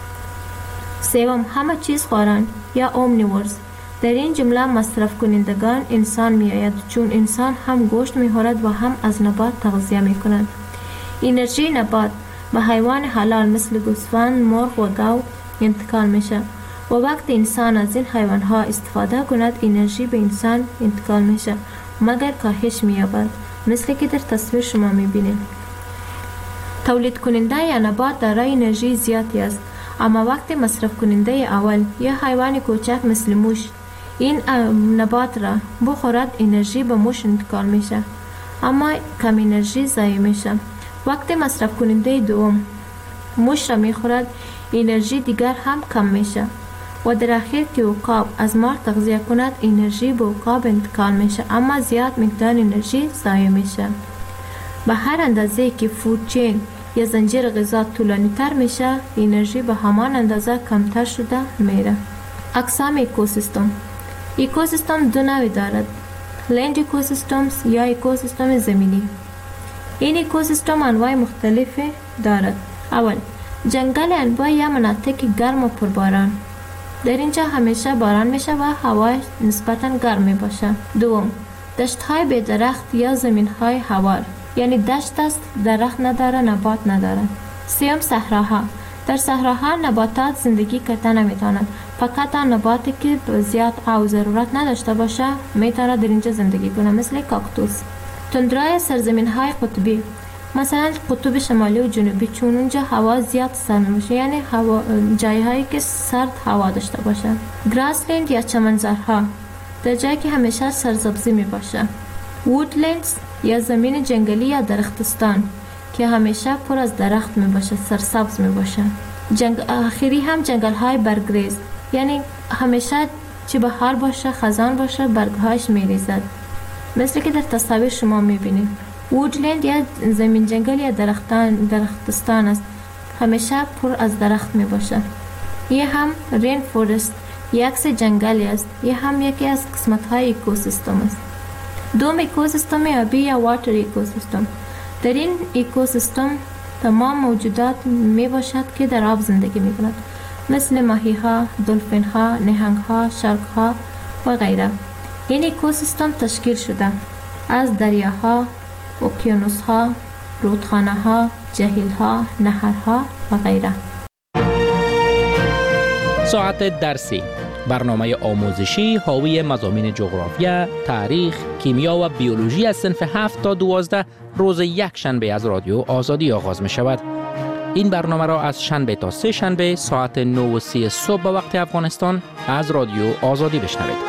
سوم همه چیز خواران یا اومنیورز، در این جمله مصرف کنندگان انسان می آید، چون انسان هم گوشت می خورد و هم از نبات تغذیه می کند. انرژی نبات به حیوان حلال مثل گوسفند، مرغ و گاو انتقال می شود و وقتی انسان از این حیوان ها استفاده کند انرژی به انسان انتقال می شود مگر کاهش می یابد، مثل که در تصویر شما می بینید. تولید کننده یا نبات دارای انرژی زیادی است، اما وقتی مصرف کننده اول یا حیوان کوچک مثل موش این نبات را بخورد انرژی به موش انتقال میشه، اما کم انرژی ضایع میشه. وقتی مصرف کننده دوم موش را میخورد انرژی دیگر هم کم میشه و در اخیر که عقاب از مار تغذیه کند انرژی به عقاب انتقال میشه، اما زیاد مقدار انرژی ضایع میشه. به هر اندازه که فود چین یا زنجیر غذا طولانی تر میشه انرژی به همان اندازه کمتر شده میره. اقسام اکوسیستم. اکوسیستم دو نوع دارد: لند اکوسیستمز یا اکوسیستم زمینی. این اکوسیستم انواع مختلفی دارد. اول جنگل انواع یا مناطق گرم و پرباران، در اینجا همیشه باران میشه و هوا نسبتاً گرم می باشه. دوم دشت های بی درخت یا زمین های هوار، یعنی دشت است درخت نداره، نبات نداره. سوم صحراها، در صحراها نباتات زندگی کرده نمیتونند، فقط آن نباتی که زیاد آب ضرورت نداشته باشه میتونه در اینجا زندگی کنه، مثل کاکتوس. تندرای سرزمین های قطبی، مثلا قطب شمالی و جنوبی، چون اونجا هوا زیاد سرد میشه، یعنی هوا جایی هایی که سرد هوا داشته باشه. گراسلند یا چمنزارها، در جایی که همیشه سرسبزی می باشه. وودلندز یا زمین جنگلی یا درختستان که همیشه پر از درخت می باشه، سرسبز می باشه. جنگ آخری هم جنگل های برگریز یعنی همیشه چه بهار باشه خزان باشه برگهاش میریزد. مثل که در تصاویر شما میبینید. وودلند یا زمین جنگل یا درختان درختستان است، همیشه پر از درخت میباشه. یه هم رین فورست یک عکس جنگلی است، یه هم یکی از قسمت های اکوسیستم است. دوم اکوسیستم آبی یا واتر اکوسیستم. در این اکوسیستم تمام موجودات می باشد که در آب زندگی می کند، مثل ماهی ها، دلفین ها، نهنگ ها، شارک ها و غیره. این اکوسیستم تشکیل شده از دریاها، اقیانوس ها، رودخانه ها، جهیل ها، نهرها و غیره. ساعت درسی، برنامه آموزشی حاوی مضامین جغرافیا، تاریخ، کیمیا و بیولوژی از صنف هفت تا دوازده روز یک شنبه از رادیو آزادی آغاز می شود. این برنامه را از شنبه تا سه شنبه ساعت نه و سی صبح به وقت افغانستان از رادیو آزادی بشنوید.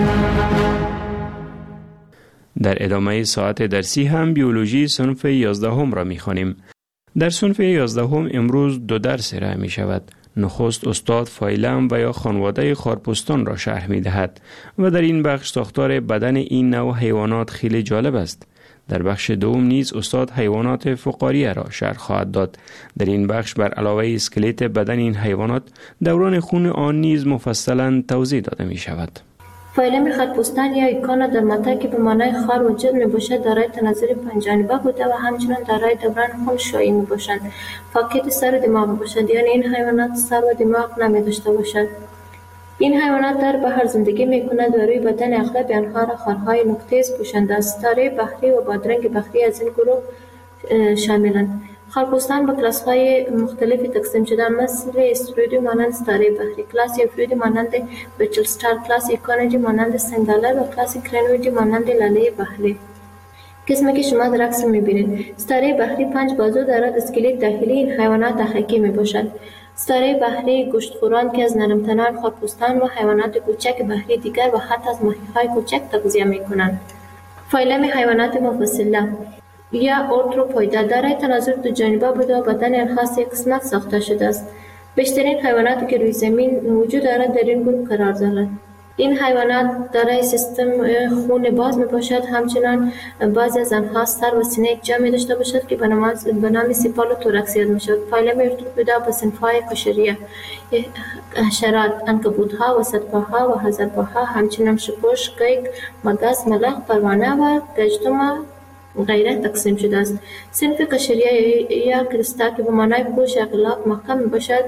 در ادامه ساعت درسی هم بیولوژی صنف یازدهم را می خوانیم. در صنف یازدهم امروز دو درس ارائه می شود. نخست استاد فایلم و یا خانواده خارپستان را شرح می دهد و در این بخش ساختار بدن این نوع حیوانات خیلی جالب است. در بخش دوم نیز استاد حیوانات فقاریه را شرح خواهد داد. در این بخش بر علاوه اسکلت بدن این حیوانات دوران خون آن نیز مفصلا توضیح داده می شود. فایلم خارپستان یا ایکانا در متن که به معنای خار وجود می باشد دارای تناظر پنجانبه بوده و همچنان دارای دوران خون شایی می باشند. فقط سر و دماغ باشند، یعنی این حیوانات سر و دماغ نمی داشته باشند. این حیوانات در بحر زندگی می کنند و روی بدن اغلب آنها را خارهای نقطه‌ای پوشانده است. ستاره بحری و بادرنگ بحری از این گروه شاملند. خارپستان به کلاس‌های مختلفی تقسیم شده‌اند، مثل استرویدی مانند ستاره بحری، کلاس یوفریدی مانند بچل ستار، کلاس ایکانیدی مانند سنگالر و کلاس کرنویدی مانند لاله بحری. قسمی که شما در عکس می‌بینید، ستاره بحری پنج بازو دارد. اسکلت داخلی این حیوانات دقیقی میباشد. ستاره بحری گوشتخوران که از نرمتنان خارپستان و حیوانات کوچک بحری دیگر و حتی از ماهی‌های کوچک تغذیه می‌کنند. فایلم حیوانات مفصله یا ارتروپویدا دارای تناظر دو جانبه بوده و بدن آنها سه قسمت ساخته شده است. بیشترین حیواناتی که روی زمین وجود دارند در این گروه قرار دارند. این حیوانات دارای سیستم خون باز می باشد. همچنان بعضی از آنها سر و سینه یک جا می داشته باشد که به نام سیپال و توراکس یاد می شود. فایلم ارتروپویدا به صنف‌های قشریه، حشرات، عنکبوت‌ها، وسط‌پاها و هزارپاها، همچنان شپش، قیق، مگس، ملخ، پروانه و گژدم غیره تقسیم شده است. صنف قشریه یا کرستا که به معنای پوش اغلاق محکم می باشد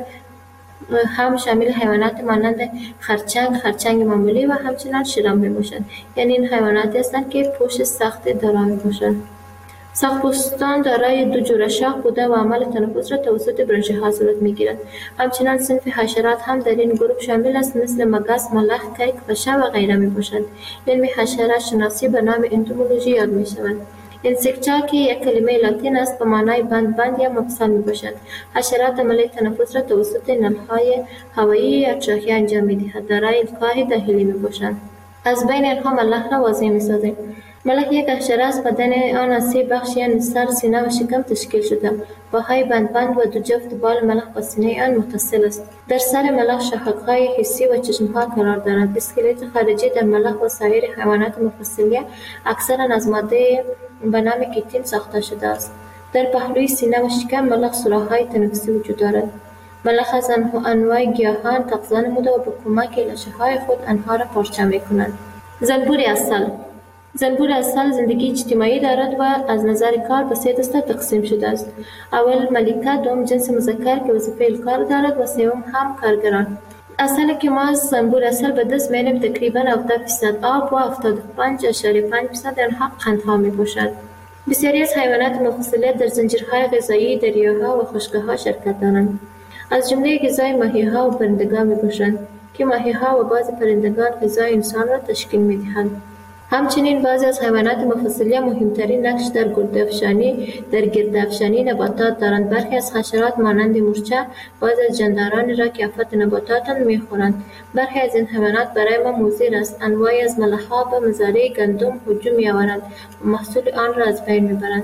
هم شامل حیوانات مانند خرچنگ، خرچنگ معمولی و همچنان شرم می باشد. یعنی این حیواناتی هستند که پوش سخت دارا می باشد. ساق‌پوستان دارای دو جوره شاخ بوده و عمل تنفس را توسط برانشی ها صورت می گیرد. همچنان صنف حشرات هم در این گروه شامل است، مثل مگس، ملخ، کیک، پشه و غیره می باشد. علم حشرات شناسی به نام انتومولوژی یاد می شود. انسکتا که یک کلمه لاتین است به معنای بند بند یا مفصل می باشد. حشرات عمل تنفس را توسط نلهای هوایی یا تراخی انجام می دهد. دارای القاء داخلی می باشند. از بین آنها ملخ را واضح می سازیم. ملخ یک حشره است. بدن آن از سه بخش یعنی سر، سینه و شکم تشکیل شده. پاهای بند بند و دو جفت بال ملخ با سینه آن متصل است. در سر ملخ شاخک‌های حسی و چشم‌ها قرار دارند. اسکلت خارجی در ملخ و سایر حیوانات مفصلیه اکثرا از ماده به نام کیتین ساخته شده است. در پهلوی سینه و شکم ملخ سوراخ‌های تنفسی وجود دارد. ملخ از انواع گیاهان تغذیه نموده و به کمک لاشه‌های خود آنها را پارچه می‌کنند. زنبور عسل زنبور عسل زندگی اجتماعی دارد و از نظر کار به سه دسته تقسیم شده است. اول ملکه، دوم جنس مذکر که وظیفه الکار دارد و سوم هم کارگران. عسل که ما از زنبور عسل به دست می‌آوریم تقریباً هفتاد درصد آب و هفتاد و پنج اشاره پنج درصد آنها قندها می‌باشد. بسیاری از حیوانات مفصله در زنجیرهای غذایی دریاها و خشک‌ها شرکت دارند. از جمله غذای ماهی‌ها و پرندگان می‌باشند که ماهی‌ها و بعضی پرندگان غذای انسان را تشکیل می‌دهند. همچنین بعضی از حیوانات مفصلیه مهمترین نقش در گردافشانی در گردافشانی نباتات دارند. برخی از حشرات مانند مورچه بعضی از جاندارانی را که آفت نباتات می‌خورند. برخی از این حیوانات برای ما مضر است. انواعی از ملخ‌ها به مزارع گندم هجوم می‌آورند و محصول آن را از بین می‌برند.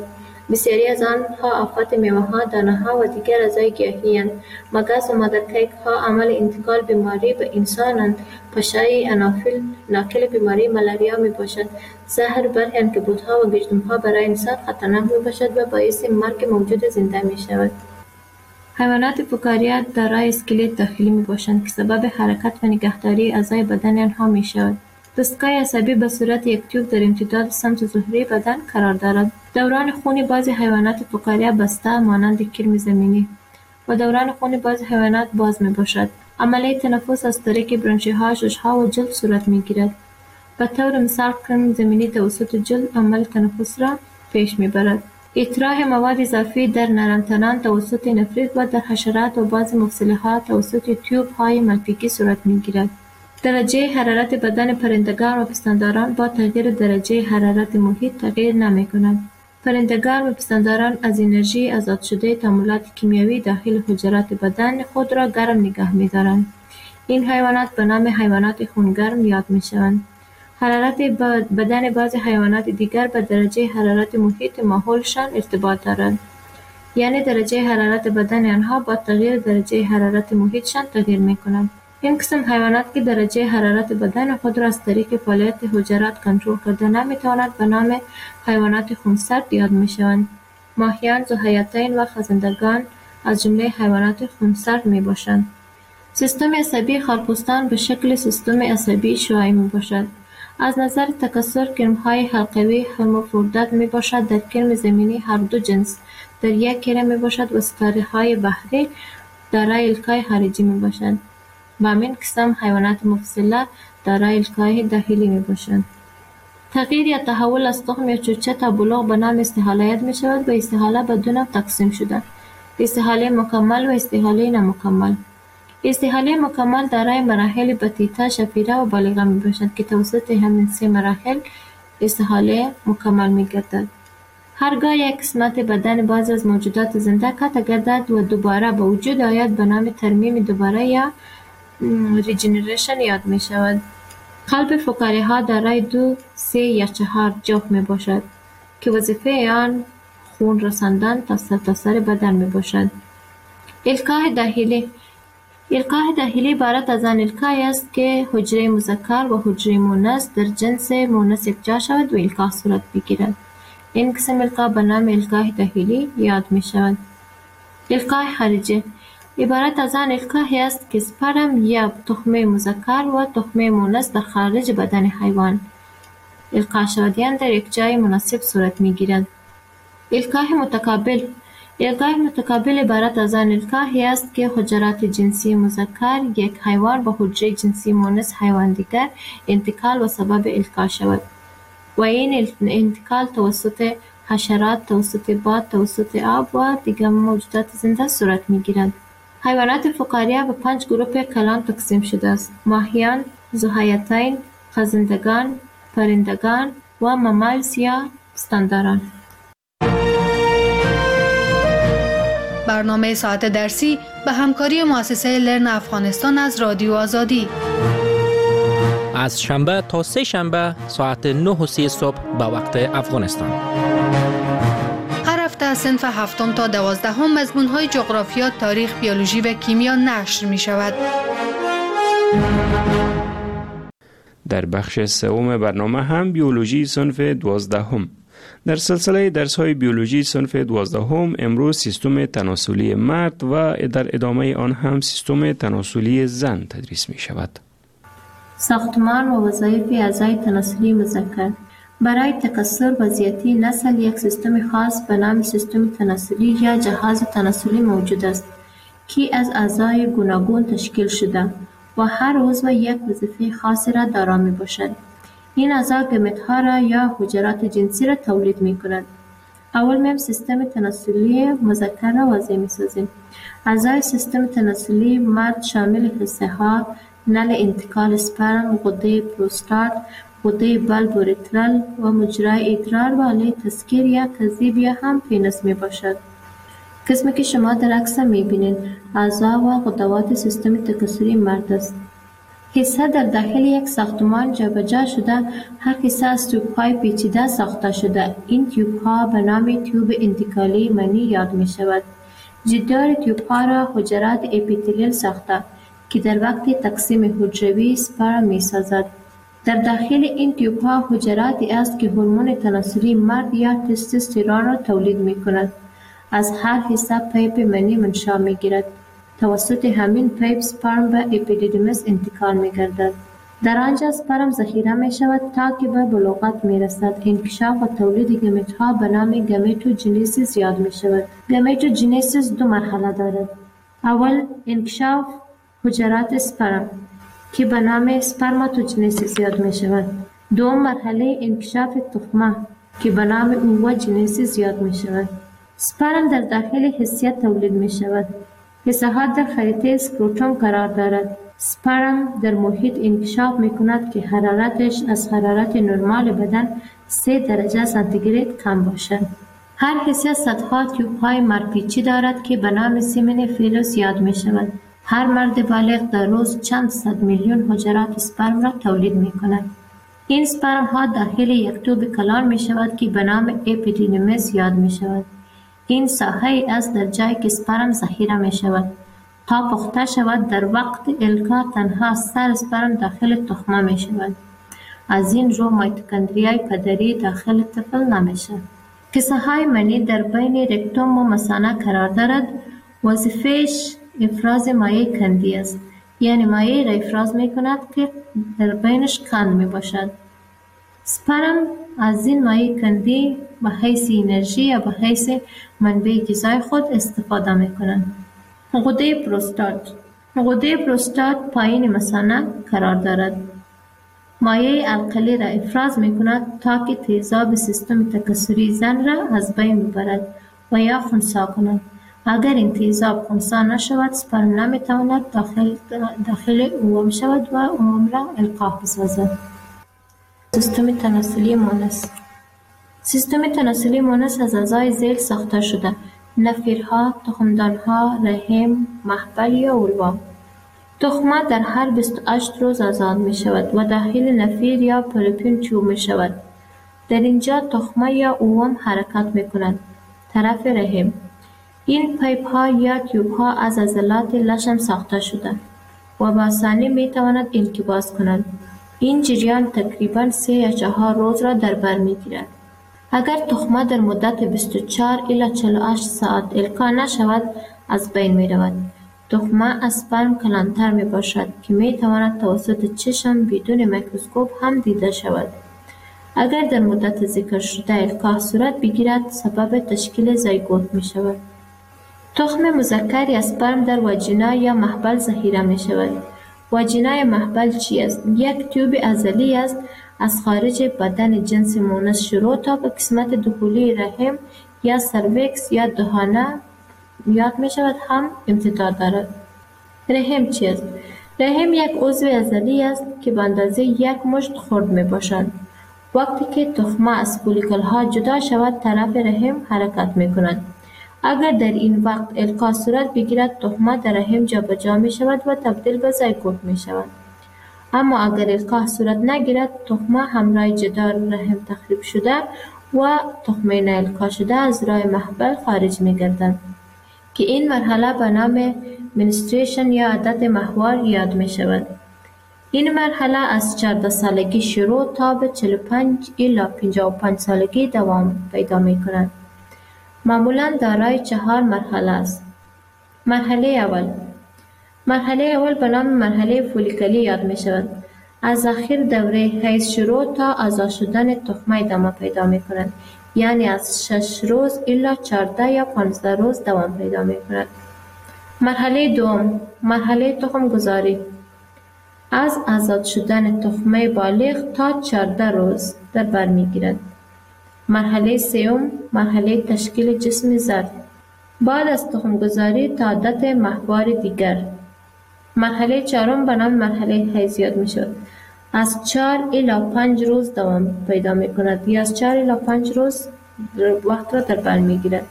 بسیاری از آنها آفات میوه‌ها، دانه‌ها و دیگر اعضای گیاهی‌اند. مگس و مادرکیک‌ها عامل انتقال بیماری به انسانند. پشای انافیل ناقل بیماری ملاریا میباشد. زهر برخی عنکبوت‌ها و گژده‌ها برای انسان خطرناک میباشد و باعث مرگ موجود زنده میشود. حیوانات فکاریه دارای اسکلت داخلی میباشند که سبب حرکت و نگهداری اعضای بدن آنها میشود. دستگاه عصبی به صورت یک تیوب در امتداد سمت ظهری بدن قرار دارد. دوران خون بعضی حیوانات فکاریه بسته مانند کرم زمینی و دوران خون بعضی حیوانات باز می باشد. عملیه تنفس از طریق برانشی‌ها، شش‌ها و جلد صورت می گیرد. به طور مثال کرم زمینی توسط جلد عمل تنفس را پیش می برد. اطراح مواد اضافی در نرمتنان توسط نفریت و در حشرات و بعضی مفصل‌ها توسط تیوب های ملفیکی صورت می گیرد. درجه حرارت بدن پرندگان و پستانداران با تغییر درجه حرارت محیط تغییر نمی کند. پرندگان و پستانداران از انرژی آزاد شده تعاملات کیمیایی داخل حجرات بدن خود را گرم نگه می دارند. این حیوانات به نام حیوانات خونگرم یاد می شوند. حرارت بدن بعضی حیوانات دیگر به درجه حرارت محیط ماحولشان ارتباط دارد. یعنی درجه حرارت بدن آنها با تغییر درجه حرارت محیطشان تغییر می کند. این قسم حیوانات که درجه حرارت بدن خود را از طریق فعالیت حجرات کنترل کرده نمیتواند به نام حیوانات خونسرد یاد میشوند. ماهیان، ذوحیاتین و خزندگان از جمله حیوانات خونسرد می باشند. سیستم عصبی خارپوستان به شکل سیستم عصبی شعاعی می باشد. از نظر تکثر کرم‌های حلقوی هرمافرودیت می باشد. در کرم زمینی هر دو جنس در یک کره می باشد و ستاره‌های بحری دارای الکای خارجی می باشند. با همین قسم حیوانات مفصله دارای الکای داخلی می باشند. تغییر یا تحول از تخم یا چوچه تا بلوغ به نام استحاله یاد می شود. به استحاله به دو نوع تقسیم شده: استحاله مکمل و استحاله نامکمل. استحاله مکمل دارای مراحل بطیطه، شفیره و بالغه می باشد که توسط همین سه مراحل استحاله مکمل می گردد. هرگاه یک قسمت بدن بعضی از موجودات زنده قطع گردد و دوباره به وجود آید به نام ترمیم دوباره یا ریجنریشن یاد می شود. قلب فکاری ها دارای دو، سه یا چهار جوف می باشد که وظیفه آن خون رساندن تا سرتاسر بدن می باشد. الکای داخلی الکای داخلی عبارت از آن الکای است که حجره مذکر و حجره مؤنث در جنس مؤنث یکجا شود و الکا صورت بگیرد. این قسم الکا به نام الکای داخلی یاد می شود. الکای خارجی عبارت از آن الکایی است که سپرم یا تخمه مذکر و تخمه مؤنث در خارج بدن حیوان القا شدیان در یک جای مناسب صورت می گیرد. الکای متقابل الکای متقابل عبارت از آن الکایی است که حجرات جنسی مذکر یک حیوان به حجره جنسی مؤنث حیوان دیگر انتقال و سبب الکا شود و این انتقال توسط حشرات، توسط باد، توسط آب و دیگر موجودات زنده صورت می گیرد. حیوانات فکاریه به پنج گروه کلان تقسیم شده است: ماهیان، ذوحیاتین، خزندگان، پرندگان و ممالس یا پستانداران. برنامه ساعت درسی به همکاری مؤسسه لرن افغانستان از رادیو آزادی از شنبه تا سه شنبه ساعت نه و سی صبح به وقت افغانستان. هر هفته صنف هفتم تا دوازدهم مضمون‌های جغرافیا، تاریخ، بیولوژی و کیمیا نشر می شود. در بخش سوم برنامه هم بیولوژی صنف دوازدهم. در سلسله درس‌های بیولوژی صنف دوازدهم امروز سیستم تناسلی مرد و در ادامه آن هم سیستم تناسلی زن تدریس می شود. ساختمان و وظایف اعضای تناسلی مذکر. برای تکثر و زیاتی نسل یک سیستم خاص به نام سیستم تناسلی یا جهاز تناسلی موجود است که از اعضای گوناگون تشکیل شده و هر عضو یک وظیفه خاصی را دارا می باشد. این اعضا گمت‌ها را یا حجرات جنسی را تولید می کند. اول میم سیستم تناسلی مذکر را واضح می سازیم. اعضای سیستم تناسلی مرد شامل حصه ها، نل انتقال اسپرم، غده پروستات، غده بلب اوریترال و مجرای ادرار و آله تسکیر یا کذیب یا هم پینس می باشد. قسمی که شما در عکس می بینید اعضا و غدوات سیستم تکثری مرد است. حصه در داخل یک ساختمان جابجا شده. هر حصه از تیوب‌های پیچیده ساخته شده. این تیوب‌ها به نام تیوب انتقالی منی یاد می شود. جدار تیوب‌ها را حجرات اپیتلیل ساخته که در وقت تقسیم حجروی سپرم می سازد. در داخل این تیوب‌ها حجراتی است که هورمون تناسلی مرد یا تستوسترون را تولید می کند. از هر حصه پیپ منی منشأ می گیرد. توسط همین پیپ سپرم به اپیدیدیمس انتقال می گردد. در آنجا سپرم ذخیره می شود تا که به بلوغت می رسد. انکشاف و تولید گمیت ها به نام گمیتوجنیسیس یاد می شود. گمیتوجنیسیس دو مرحله دارد. اول انکشاف حجرات سپرم که به نام سپرماتوجنیسیس یاد می شود. دوم مرحله انکشاف تخمه که به نام اووجنیسیس یاد می شود. سپرم در داخل حسیه تولید می شود. حصه ها در خریطه سکروتوم قرار دارد. سپرم در محیط انکشاف می کند که حرارتش از حرارت نرمال بدن سه درجه سانتیگراد کم باشد. هر حصه صدها تیوب های مرپیچی دارد که به نام سیمن فیلوس یاد می شود. هر مرد بالغ در روز چند صد میلیون حجرات سپرم را تولید می کند. این سپرم ها داخل یک توب کلان می شود که به نام اپیدیدیمس یاد می شود. این ساحه ای است در جایی که سپرم ذخیره می شود. تا پخته شود در وقت القا تنها سر سپرم داخل تخمه می شود. از این رو میتوکندریای پدری داخل طفل نمی شود. حصه های منی در بین رکتوم و مثانه قرار دارد. وظیفه‌اش افراز مایع کندی است. یعنی مایع را افراز می کند که در بینش کند می باشد. سپرم از این مایع کندی به حیث انرژی یا به حیث منبع غذای خود استفاده می کنند. غده پروستات غده پروستات پایین مثانه قرار دارد. مایع القلی را افراز می کند تا که تیزاب سیستم تکثری زن را از بین ببرد و یا خنثی کند. اگر این تیزاب خنثی نشود سپرم نمی تواند داخل, داخل اوم شود و اوم را القاح بسازد. سیستم تناسلی مونس سیستم تناسلی مونس از اعضای ذیل ساخته شده. نفیرها، تخمدانها، رحم، محبل یا اولوا. تخمه در هر بیست و هشت روز آزاد می شود و داخل نفیر یا پروپین چوب می شود. در اینجا تخمه یا اوم حرکت می کند. طرف رحم. این پیپ ها یا تیوب ها از عضلات لشم ساخته شده و با آسانی می تواند انقباض کند. این جریان تقریباً سه یا چهار روز را در بر می گیرد. اگر تخمه در مدت بیست و چهار الی چهل و هشت ساعت القا نشود از بین می رود. تخمه از سپرم کلانتر می باشد که می تواند توسط چشم بدون میکروسکوپ هم دیده شود. اگر در مدت ذکر شده القا صورت بگیرد سبب تشکیل زایگوت می شود. تخم مذکر یا سپرم در واژینا یا محبل ذخیره می شود. واژینا یا محبل چی است؟ یک تیوب عضلی است از خارج بدن جنس مونس شروع تا به قسمت داخلی رحم یا سرویکس یا دهانه یاد می شود هم امتداد دارد. رحم چی است؟ رحم یک عضو عضلی است که به اندازه یک مشت خرد می باشد. وقتی که تخمه از فولیکل ها جدا شود طرف رحم حرکت می کند. اگر در این وقت القا صورت بگیرد تخمه در رحم جابجا می شود و تبدیل به زایگوت می شود. اما اگر القا صورت نگیرد تخمه همراه جدار رحم تخریب شده و تخمه نالقا شده از راه محبل خارج می گردد که این مرحله به نام منستریشن یا عادت ماهوار یاد می شود. این مرحله از چهارده سالگی شروع تا به چهل و پنج الی پنجاه و پنج سالگی دوام پیدا می کند. معمولاً دارای چهار مرحله است. مرحله اول مرحله اول به نام مرحله فولیکلی یاد می شود. از آخر دوره حیض شروع تا آزاد شدن تخمه ادامه پیدا می کند. یعنی از شش روز الی چهارده یا پانزده روز دوام پیدا می کند. مرحله دوم مرحله تخم گذاری از آزاد شدن تخمه بالغ تا چهارده روز در بر می گیرد. مرحله سوم مرحله تشکیل جسم زرد بعد از تخم گذاری تا عادت ماهوار دیگر. مرحله چهارم به نام مرحله حیض یاد می شود. از چهار الی پنج روز دوام پیدا می کند یا از چهار الی پنج روز وقت را در بر می گیرد.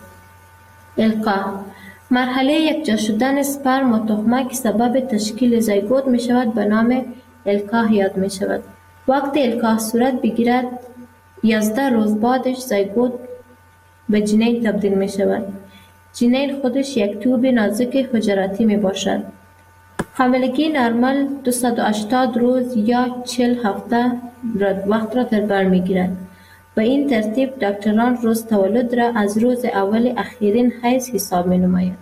القا مرحله یکجا شدن سپرم و تخمه که سبب تشکیل زایگوت می شود به نام الکاه یاد می شود. وقتی الکاه صورت بگیرد یازده روز بعدش زایگوت به جنین تبدیل می شود. جنین خودش یک توب نازک حجراتی می باشد. حاملگی نرمال دویست و هشتاد روز یا چهل هفته وقت را در بر می گیرد. به این ترتیب دکتران روز تولد را از روز اول اخیرین حیض حساب می نماید.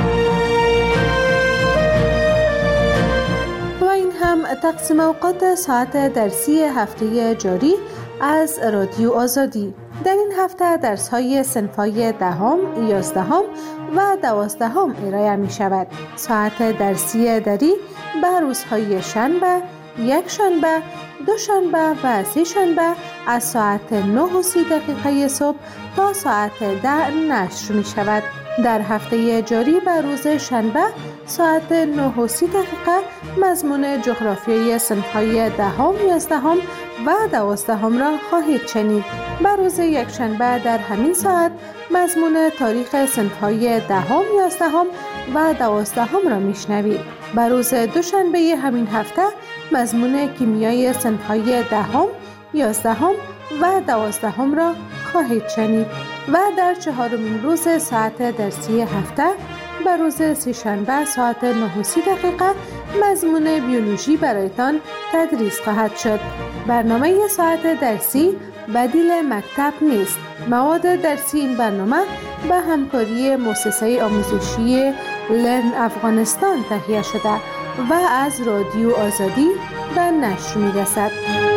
و این هم تقسیم اوقات ساعت درسی هفته جاری از رادیو آزادی. در این هفته درس های صنف‌های دهم، یازدهم و دوازدهم ارائه می شود. ساعت درسی دری به روزهای شنبه، یک شنبه، دو شنبه و سه شنبه از ساعت نه و سی دقیقه صبح تا ساعت ده نشر می شود. در هفته جاری به روز شنبه ساعت نه و سی دقیقه مضمون جغرافیای صنف‌های دهم، یازدهم و دوازدهم را خواهید شنید. به روز یک شنبه در همین ساعت مضمون تاریخ صنف‌های دهم، یازدهم و دوازدهم را میشنوید. به روز دوشنبه همین هفته مضمون کیمیای صنف‌های دهم، یازدهم و دوازدهم را خواهید شنید. و در چهارمین روز ساعت درسی هفته به روز سه‌شنبه ساعت نه و سی دقیقه مضمون بیولوژی برایتان تدریس خواهد شد. برنامه ساعت درسی بدیل مکتب نیست. مواد درسی این برنامه به همکاری مؤسسه آموزشی لرن افغانستان تهیه شده و از رادیو آزادی به نشر می‌رسد.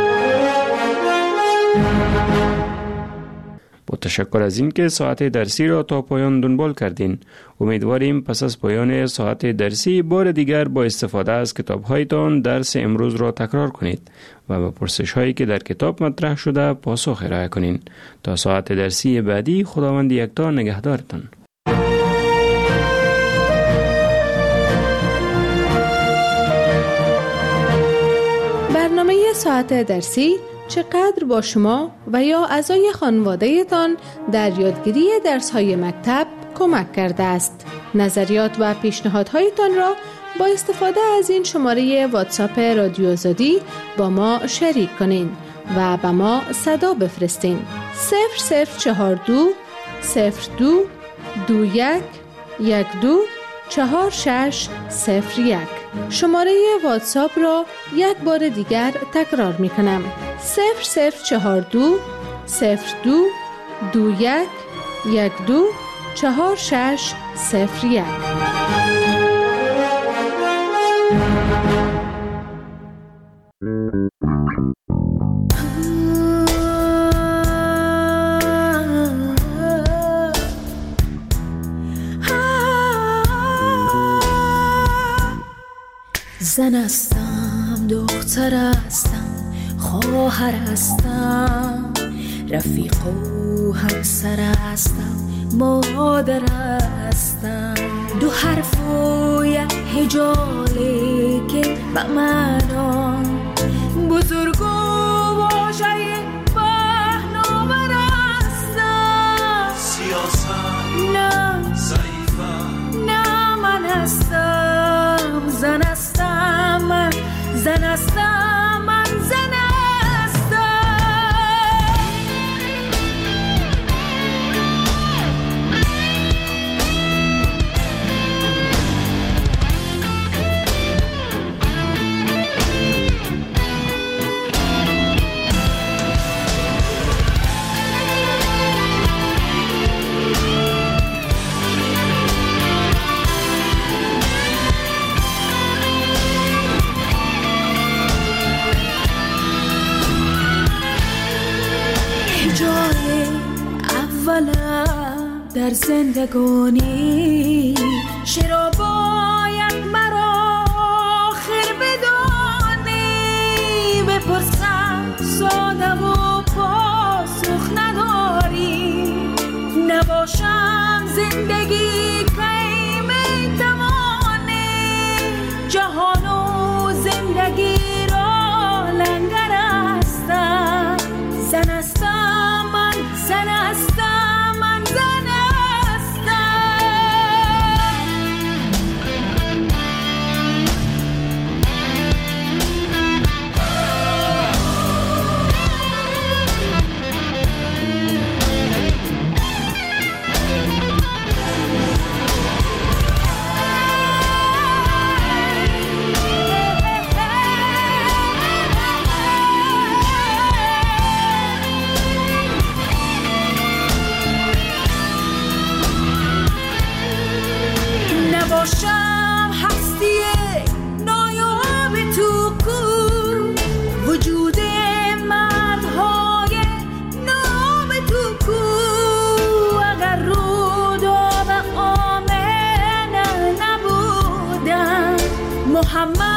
با تشکر از این که ساعت درسی را تا پایان دنبال کردین. امیدواریم پس از پایان ساعت درسی بار دیگر با استفاده از کتاب‌هایتان درس امروز را تکرار کنید و به پرسش‌هایی که در کتاب مطرح شده پاسخ ارائه کنین. تا ساعت درسی بعدی خداوند یکتا نگهدارتان. برنامه ساعت درسی چقدر با شما و یا اعضای خانواده تان در یادگیری درس‌های مکتب کمک کرده است. نظریات و پیشنهادهایتان را با استفاده از این شماره واتساپ رادیو آزادی با ما شریک کنین و به ما صدا بفرستین. صفر صفر چهار دو صفر دو دو یک یک دو چهار شش صفر یک. شماره واتساپ را یک بار دیگر تکرار می کنم. صفر صفر چهار دو صفر دو دو یک یک دو چهار شش صفر یک. زن هستم، دختر هستم، خواهر هستم، رفیق و همسر هستم، مادر هستم. دو حرف و یک هجاله که به معنا بزرگ و واژه پهناور هستم. سیاست نه ضعیفم، نه من هستم. زن هستم من، زن هستم من، زن در زندگانی چرا باید مرا آخر بدانی؟ بپرسم ساده و پاسخ نداری. نباشم زندگی کی میتوانی؟ جهان و زندگی را لنگر هستم. زن هستم من، زن هستم من، زن هستم. همه